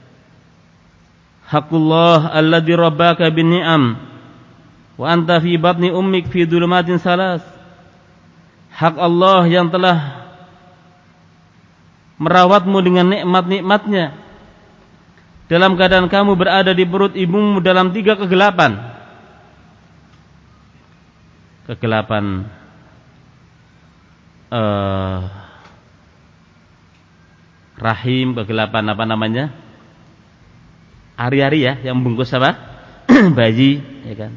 Haqqullah alladzi rabbaka bin ni'am wa anta fi batni ummik fi dhulumatin salas. Hak Allah yang telah merawatmu dengan nikmat-nikmatnya dalam keadaan kamu berada di perut ibumu dalam tiga kegelapan. Kegelapan uh, rahim, kegelapan apa namanya? Ari-ari ya, yang membungkus apa? Bayi, ya kan?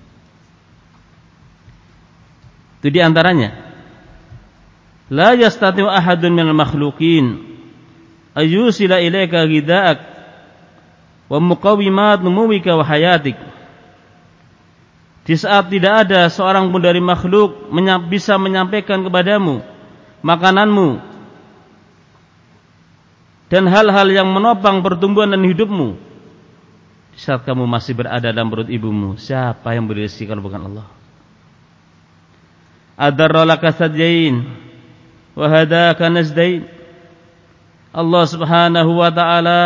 Itu di antaranya. La yastati'u ahadun minal makhluqin ayyusila ilaika ghida'ak wa muqawimat numuwika wa hayatik. Di saat tidak ada seorang pun dari makhluk bisa menyampaikan kepadamu makananmu dan hal-hal yang menopang pertumbuhan dan hidupmu di saat kamu masih berada dalam perut ibumu. Siapa yang beri rezeki kalau bukan Allah? Adarra laka sadyain wa hadaka nazdain. Allah subhanahu wa ta'ala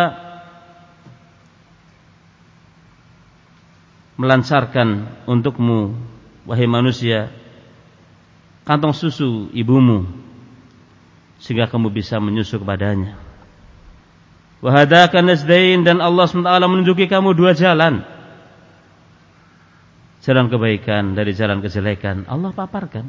melancarkan untukmu, wahai manusia, kantong susu ibumu sehingga kamu bisa menyusu kepadanya. Wa hadaka nazdain, dan Allah subhanahu wa ta'ala menunjuki kamu dua jalan, jalan kebaikan dari jalan kejelekan. Allah paparkan.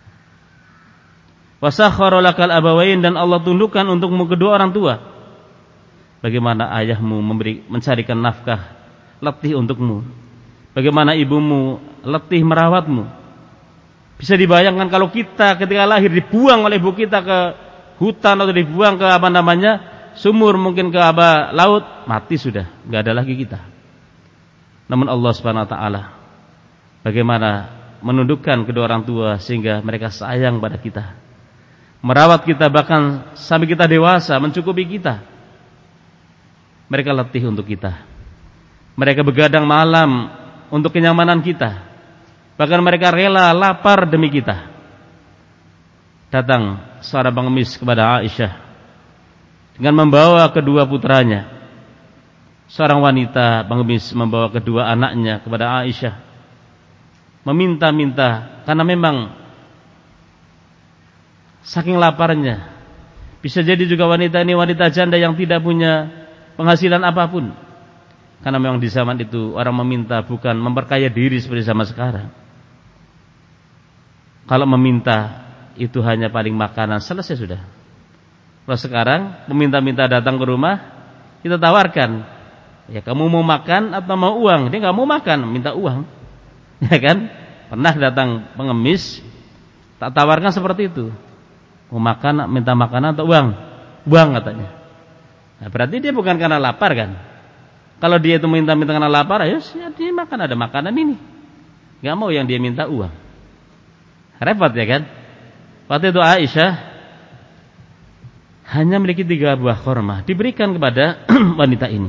Wa sakhkhara lakal abawain, dan Allah tundukkan untukmu kedua orang tua. Bagaimana ayahmu memberi mencarikan nafkah letih untukmu, bagaimana ibumu letih merawatmu. Bisa dibayangkan kalau kita ketika lahir dibuang oleh ibu kita ke hutan atau dibuang ke apa namanya sumur, mungkin ke apa laut, mati sudah, enggak ada lagi kita. Namun Allah Subhanahu wa taala bagaimana menundukkan kedua orang tua sehingga mereka sayang pada kita, merawat kita bahkan sampai kita dewasa, mencukupi kita. Mereka letih untuk kita. Mereka begadang malam untuk kenyamanan kita. Bahkan mereka rela lapar demi kita. Datang seorang pengemis kepada Aisyah dengan membawa kedua putranya. Seorang wanita pengemis membawa kedua anaknya kepada Aisyah, meminta-minta karena memang saking laparnya. Bisa jadi juga wanita ini wanita janda yang tidak punya penghasilan apapun. Karena memang di zaman itu orang meminta bukan memperkaya diri seperti zaman sekarang. Kalau meminta itu hanya paling makanan, selesai sudah. Kalau sekarang meminta-minta datang ke rumah, kita tawarkan, ya kamu mau makan atau mau uang? Dia nggak mau makan, minta uang, ya kan? Pernah datang pengemis, tak tawarkan seperti itu. Mau makan, minta makanan atau uang? Uang katanya. Nah, berarti dia bukan karena lapar kan? Kalau dia itu minta-minta karena lapar, ya dia makan, ada makanan ini. Gak mau yang dia minta uang. Repot ya kan? Waktu itu Aisyah hanya memiliki tiga buah korma, diberikan kepada wanita ini.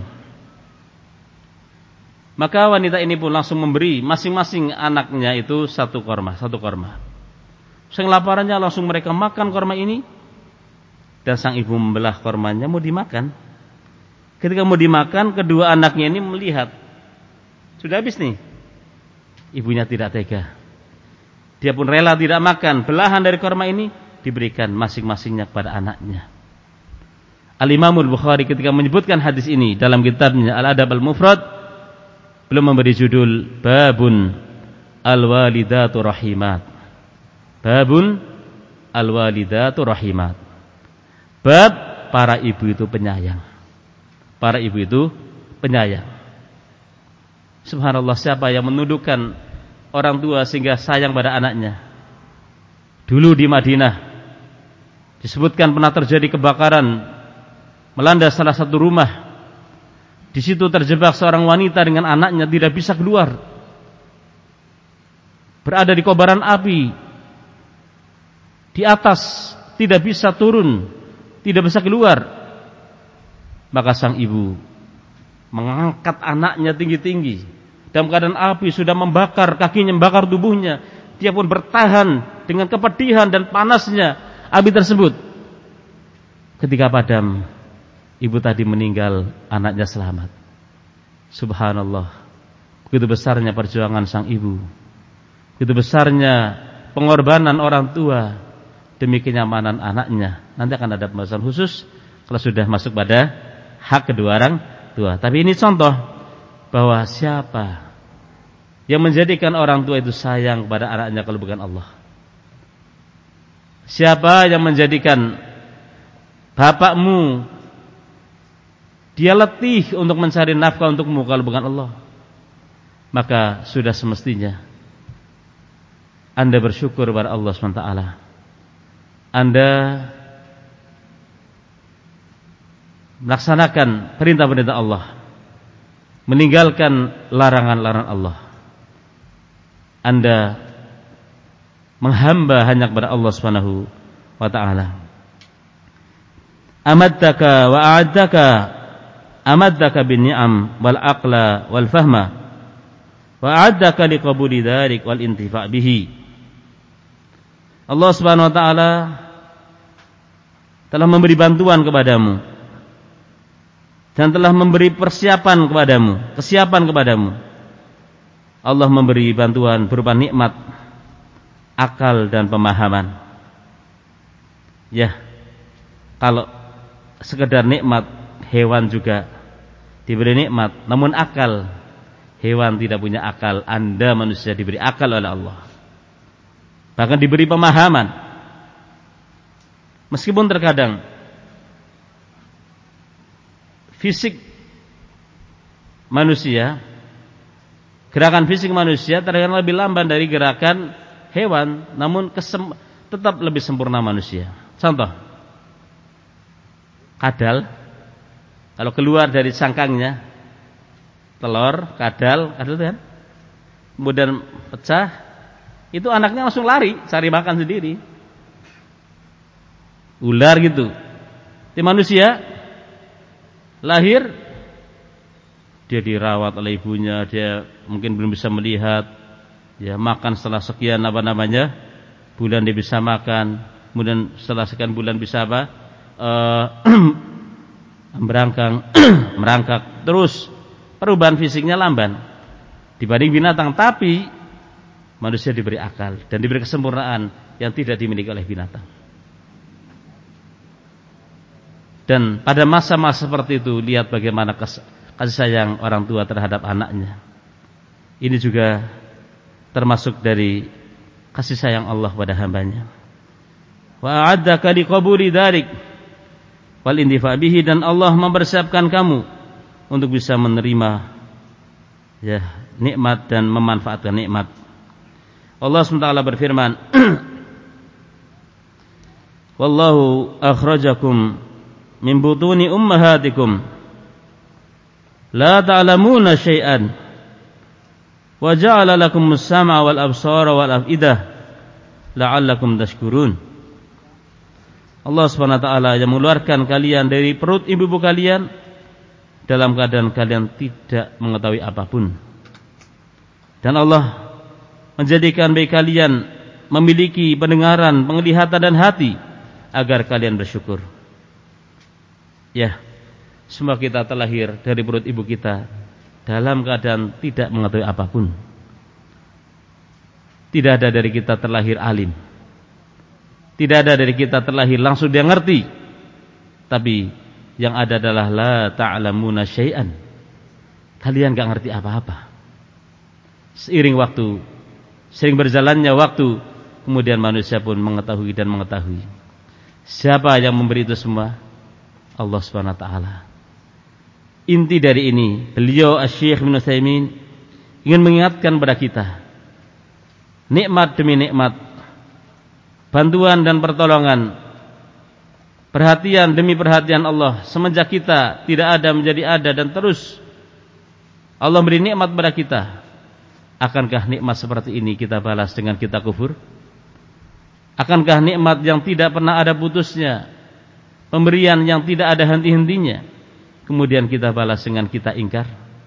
Maka wanita ini pun langsung memberi masing-masing anaknya itu satu korma, satu korma. Sang laparannya langsung mereka makan korma ini. Dan sang ibu membelah kormanya mau dimakan. Ketika mau dimakan, kedua anaknya ini melihat sudah habis nih. Ibunya tidak tega. Dia pun rela tidak makan belahan dari korma ini, diberikan masing-masingnya kepada anaknya. Al-Imamul Bukhari ketika menyebutkan hadis ini dalam kitabnya Al-Adab Al-Mufrad, belum memberi judul Babun Al-Walidatu Rahimat. Babun Al-Walidatu Rahimat. Bab para ibu itu penyayang. Para ibu itu penyayang. Subhanallah, siapa yang menundukkan orang tua sehingga sayang pada anaknya? Dulu di Madinah disebutkan pernah terjadi kebakaran melanda salah satu rumah. Di situ terjebak seorang wanita dengan anaknya, tidak bisa keluar. Berada di kobaran api. Di atas, tidak bisa turun, tidak bisa keluar. Maka sang ibu mengangkat anaknya tinggi-tinggi. Dalam keadaan api sudah membakar kakinya, membakar tubuhnya. Dia pun bertahan dengan kepedihan dan panasnya api tersebut. Ketika padam, ibu tadi meninggal, anaknya selamat. Subhanallah, begitu besarnya perjuangan sang ibu, begitu besarnya pengorbanan orang tua demi kenyamanan anaknya. Nanti akan ada pembahasan khusus kalau sudah masuk pada hak kedua orang tua. Tapi ini contoh bahwa siapa yang menjadikan orang tua itu sayang kepada anaknya kalau bukan Allah? Siapa yang menjadikan bapakmu dia letih untuk mencari nafkah untukmu kalau bukan Allah? Maka sudah semestinya Anda bersyukur kepada Allah subhanahu wa taala. Anda melaksanakan perintah-perintah Allah, meninggalkan larangan-larangan Allah. Anda menghamba hanya kepada Allah subhanahu wa ta'ala. Amaddaka wa a'addaka, amaddaka bin ni'am wal aqla wal fahma, wa a'addaka liqabuli dharik wal intifa' bihi. Allah subhanahu wa ta'ala telah memberi bantuan kepadamu dan telah memberi persiapan kepadamu, kesiapan kepadamu. Allah memberi bantuan berupa nikmat, akal dan pemahaman. Ya, kalau sekedar nikmat, hewan juga diberi nikmat, namun akal, hewan tidak punya akal. Anda manusia diberi akal oleh Allah, bahkan diberi pemahaman. Meskipun terkadang fisik manusia, gerakan fisik manusia terkadang lebih lamban dari gerakan hewan, namun kesem, tetap lebih sempurna manusia. Contoh, kadal kalau keluar dari cangkangnya, telur kadal, kadal itu kan, kemudian pecah, itu anaknya langsung lari cari makan sendiri. Ular gitu. Di manusia lahir, dia dirawat oleh ibunya, dia mungkin belum bisa melihat, ya makan setelah sekian apa namanya bulan dia bisa makan, kemudian setelah sekian bulan bisa apa uh, merangkang merangkak terus, perubahan fisiknya lamban dibanding binatang. Tapi manusia diberi akal dan diberi kesempurnaan yang tidak dimiliki oleh binatang. Dan pada masa-masa seperti itu, lihat bagaimana kasih sayang orang tua terhadap anaknya. Ini juga termasuk dari kasih sayang Allah pada hambanya. Wa a'addaka liqabuli dharik wal intifa' bihi, dan Allah mempersiapkan kamu untuk bisa menerima ya nikmat dan memanfaatkan nikmat. Allah subhanahu wa taala berfirman, wallahu akhrajakum min butuni ummahatikum la ta'lamuna syai'an wa ja'ala lakumus sam'a wal absara wal af'idah la'allakum tashkurun. Allah subhanahu wa ta'ala yang mengeluarkan kalian dari perut ibu-ibu kalian dalam keadaan kalian tidak mengetahui apapun, dan Allah menjadikan bagi kalian memiliki pendengaran, penglihatan dan hati agar kalian bersyukur. Ya, semua kita terlahir dari perut ibu kita dalam keadaan tidak mengetahui apapun. Tidak ada dari kita terlahir alim. Tidak ada dari kita terlahir langsung dia ngerti. Tapi yang ada adalah la ta'lamuna syai'an. Kalian enggak ngerti apa-apa. Seiring waktu, sering berjalannya waktu, kemudian manusia pun mengetahui dan mengetahui. Siapa yang memberi itu semua? Allah Subhanahu wa taala. Inti dari ini, beliau Asy-Syaikh Ibnu Utsaimin ingin mengingatkan kepada kita, nikmat demi nikmat, bantuan dan pertolongan, perhatian demi perhatian Allah semenjak kita tidak ada menjadi ada dan terus Allah beri nikmat kepada kita. Akankah nikmat seperti ini kita balas dengan kita kufur? Akankah nikmat yang tidak pernah ada putusnya, pemberian yang tidak ada henti-hentinya, kemudian kita balas dengan kita ingkar?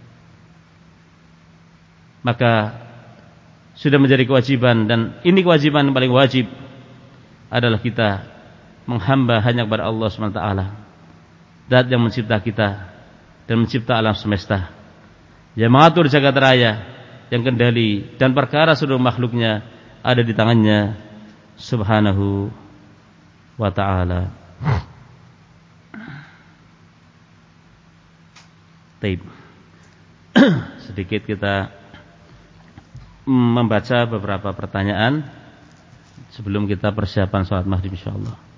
Maka sudah menjadi kewajiban, dan ini kewajiban yang paling wajib adalah kita menghamba hanya kepada Allah subhanahu wa taala, Zat yang mencipta kita dan mencipta alam semesta, yang mengatur jagat raya, yang kendali dan perkara seluruh makhluknya ada di tangannya subhanahu wa ta'ala. Taib. Sedikit kita membaca beberapa pertanyaan sebelum kita persiapan salat maghrib insyaallah.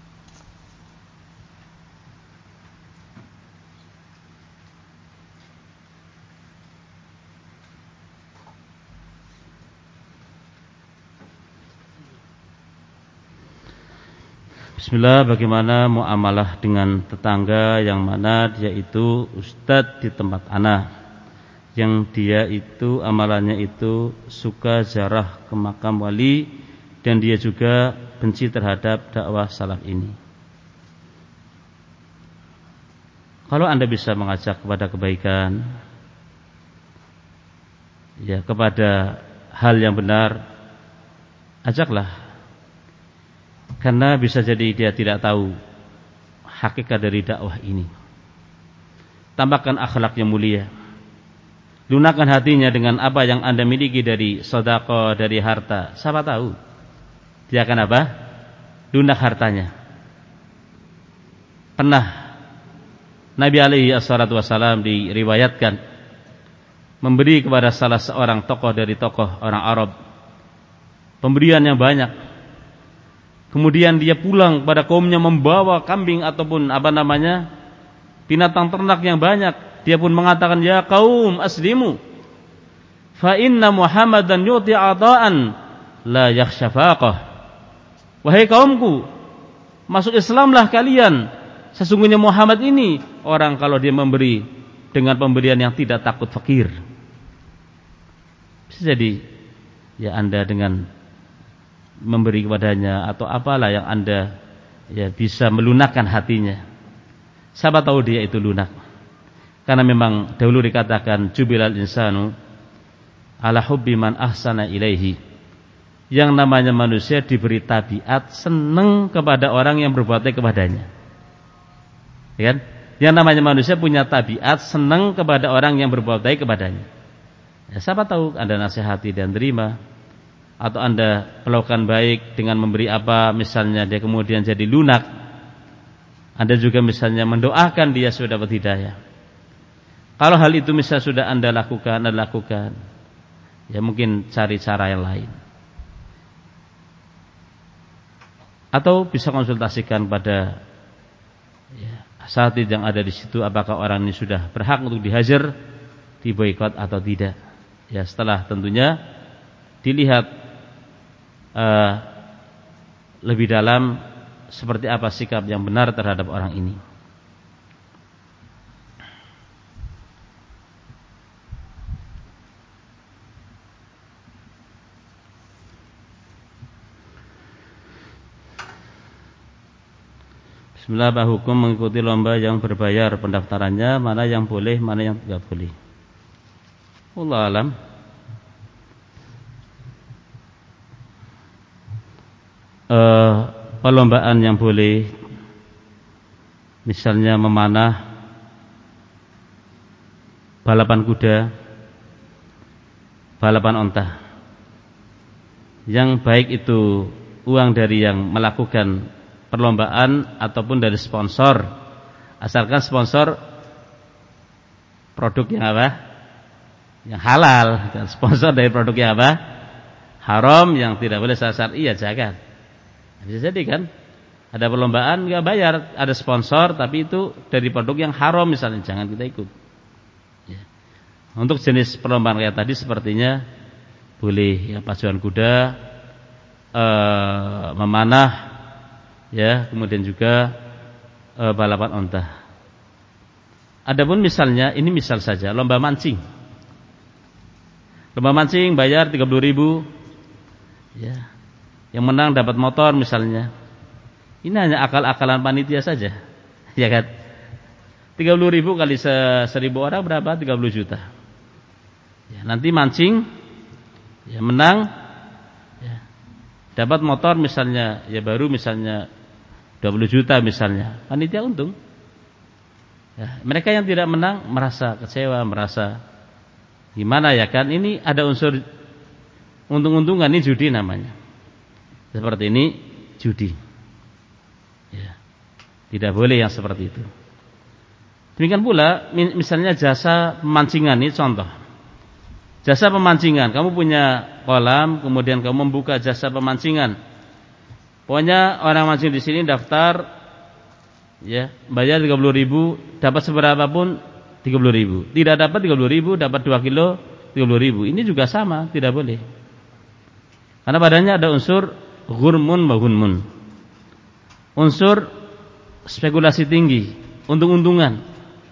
Bismillah, bagaimana muamalah dengan tetangga yang mana dia itu ustadz di tempat ana, yang dia itu amalannya itu suka ziarah ke makam wali dan dia juga benci terhadap dakwah salaf ini. Kalau Anda bisa mengajak kepada kebaikan, ya kepada hal yang benar, ajaklah. Karena bisa jadi dia tidak tahu hakikat dari dakwah ini. Tambahkan akhlak yang mulia. Lunakan hatinya dengan apa yang Anda miliki dari sedekah, dari harta. Siapa tahu dia akan apa? Lunak hartanya. Pernah Nabi alaihi assalatu wassalam diriwayatkan memberi kepada salah seorang tokoh dari tokoh orang Arab pemberian yang banyak. Kemudian dia pulang kepada kaumnya membawa kambing ataupun apa namanya binatang ternak yang banyak. Dia pun mengatakan, ya kaum aslimu, fa inna Muhammadan yuti ata'an la yakhsha faqah. Wahai kaumku, masuk Islamlah kalian. Sesungguhnya Muhammad ini orang kalau dia memberi dengan pemberian yang tidak takut fakir. Bisa jadi ya Anda dengan memberi kepadanya atau apalah yang Anda ya bisa melunakkan hatinya. Siapa tahu dia itu lunak. Karena memang dahulu dikatakan jubilal insanu ala hubbi man ahsana ilaihi. Yang namanya manusia diberi tabiat senang kepada orang yang berbuat baik kepadanya. Ya kan? Yang namanya manusia punya tabiat senang kepada orang yang berbuat baik kepadanya. Ya, siapa tahu Anda nasihati dan terima, atau Anda melakukan baik dengan memberi apa, misalnya dia kemudian jadi lunak, Anda juga misalnya mendoakan dia sudah dapat hidayah. Kalau hal itu misalnya sudah Anda lakukan, Anda lakukan, ya mungkin cari cara yang lain. Atau bisa konsultasikan pada ya, asatidz yang ada di situ, apakah orang ini sudah berhak untuk dihajar, diboikot atau tidak. Ya setelah tentunya dilihat Uh, lebih dalam seperti apa sikap yang benar terhadap orang ini. Bismillah, apa hukum mengikuti lomba yang berbayar pendaftarannya, mana yang boleh, mana yang tidak boleh? Wallahu alam. Uh, perlombaan yang boleh misalnya memanah, balapan kuda, balapan onta, yang baik itu uang dari yang melakukan perlombaan ataupun dari sponsor, asalkan sponsor produk yang apa? Yang halal. Dan sponsor dari produk yang apa? Haram, yang tidak boleh syar'i, ya jangan. Bisa jadi kan ada perlombaan nggak bayar, ada sponsor tapi itu dari produk yang haram misalnya, jangan kita ikut. Ya. Untuk jenis perlombaan kayak tadi sepertinya boleh, ya, pacuan kuda, eh, memanah, ya, kemudian juga eh, balapan onta. Adapun misalnya, ini misal saja, lomba mancing. Lomba mancing bayar tiga puluh ribu, ya. Yang menang dapat motor misalnya. Ini hanya akal-akalan panitia saja, ya kan? tiga puluh ribu kali seribu orang berapa? tiga puluh juta. Ya, nanti mancing, ya, menang, ya, dapat motor misalnya, ya baru misalnya dua puluh juta misalnya, panitia untung. Ya, mereka yang tidak menang merasa kecewa, merasa gimana, ya kan? Ini ada unsur untung-untungan, ini judi namanya. Seperti ini judi. Ya, tidak boleh yang seperti itu. Demikian pula misalnya jasa pemancingan, ini contoh. Jasa pemancingan, kamu punya kolam, kemudian kamu membuka jasa pemancingan. Pokoknya orang mancing di sini daftar, ya, bayar tiga puluh ribu, dapat seberapa pun tiga puluh ribu. Tidak dapat tiga puluh ribu, dapat dua kilo tiga puluh ribu. Ini juga sama, tidak boleh. Karena padanya ada unsur ghurmun wa ghunmun. Unsur spekulasi tinggi, untung-untungan.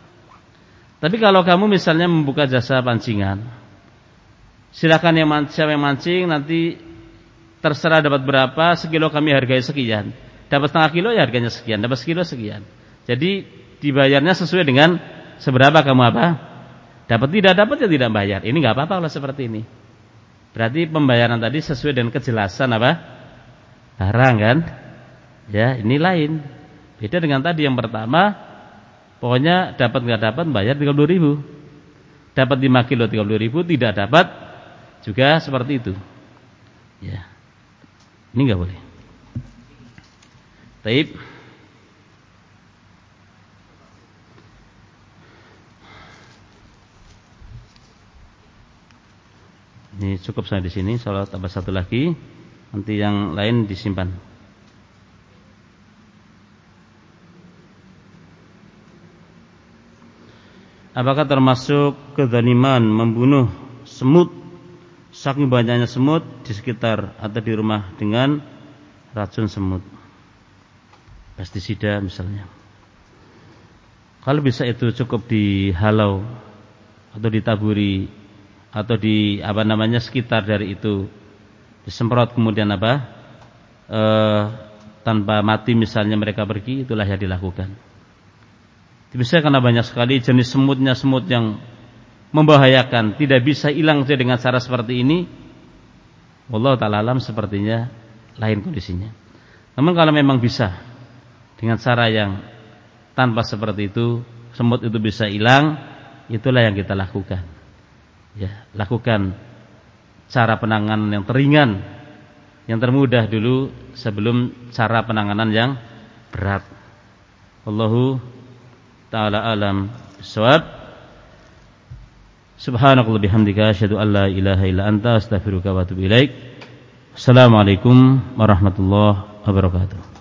Tapi kalau kamu misalnya membuka jasa pancingan, silakan yang mancing, siapa yang mancing nanti terserah dapat berapa, sekilo kami hargai sekian. Dapat setengah kilo ya harganya sekian, dapat sekilo sekian. Jadi dibayarnya sesuai dengan seberapa kamu apa? Dapat, tidak dapat ya tidak bayar. Ini enggak apa-apa kalau seperti ini. Berarti pembayaran tadi sesuai dengan kejelasan apa? Barang kan? Ya, ini lain. Beda dengan tadi yang pertama, pokoknya dapat enggak dapat bayar tiga puluh ribu. Dapat lima kilo tiga puluh ribu, tidak dapat juga seperti itu. Ya. Ini enggak boleh. Taib. Ini cukup saya di sini, salat tambah satu lagi. Nanti yang lain disimpan. Apakah termasuk kezaliman membunuh semut, saking banyaknya semut di sekitar atau di rumah dengan racun semut, pestisida misalnya? Kalau bisa itu cukup dihalau atau ditaburi atau di apa namanya sekitar dari itu disemprot, kemudian apa e, tanpa mati misalnya mereka pergi, itulah yang dilakukan. Bisa karena banyak sekali jenis semutnya, semut yang membahayakan, tidak bisa hilang saja dengan cara seperti ini. Wallahu ta'ala alam, sepertinya lain kondisinya. Namun kalau memang bisa dengan cara yang tanpa seperti itu, semut itu bisa hilang, itulah yang kita lakukan. Ya, lakukan cara penanganan yang teringan, yang termudah dulu sebelum cara penanganan yang berat. Wallahu ta'ala alam bissawab. Subhanakallah bihamdika asyhadu an la ilaha illa anta astaghfiruka wa atubu ilaik. Assalamualaikum warahmatullahi wabarakatuh.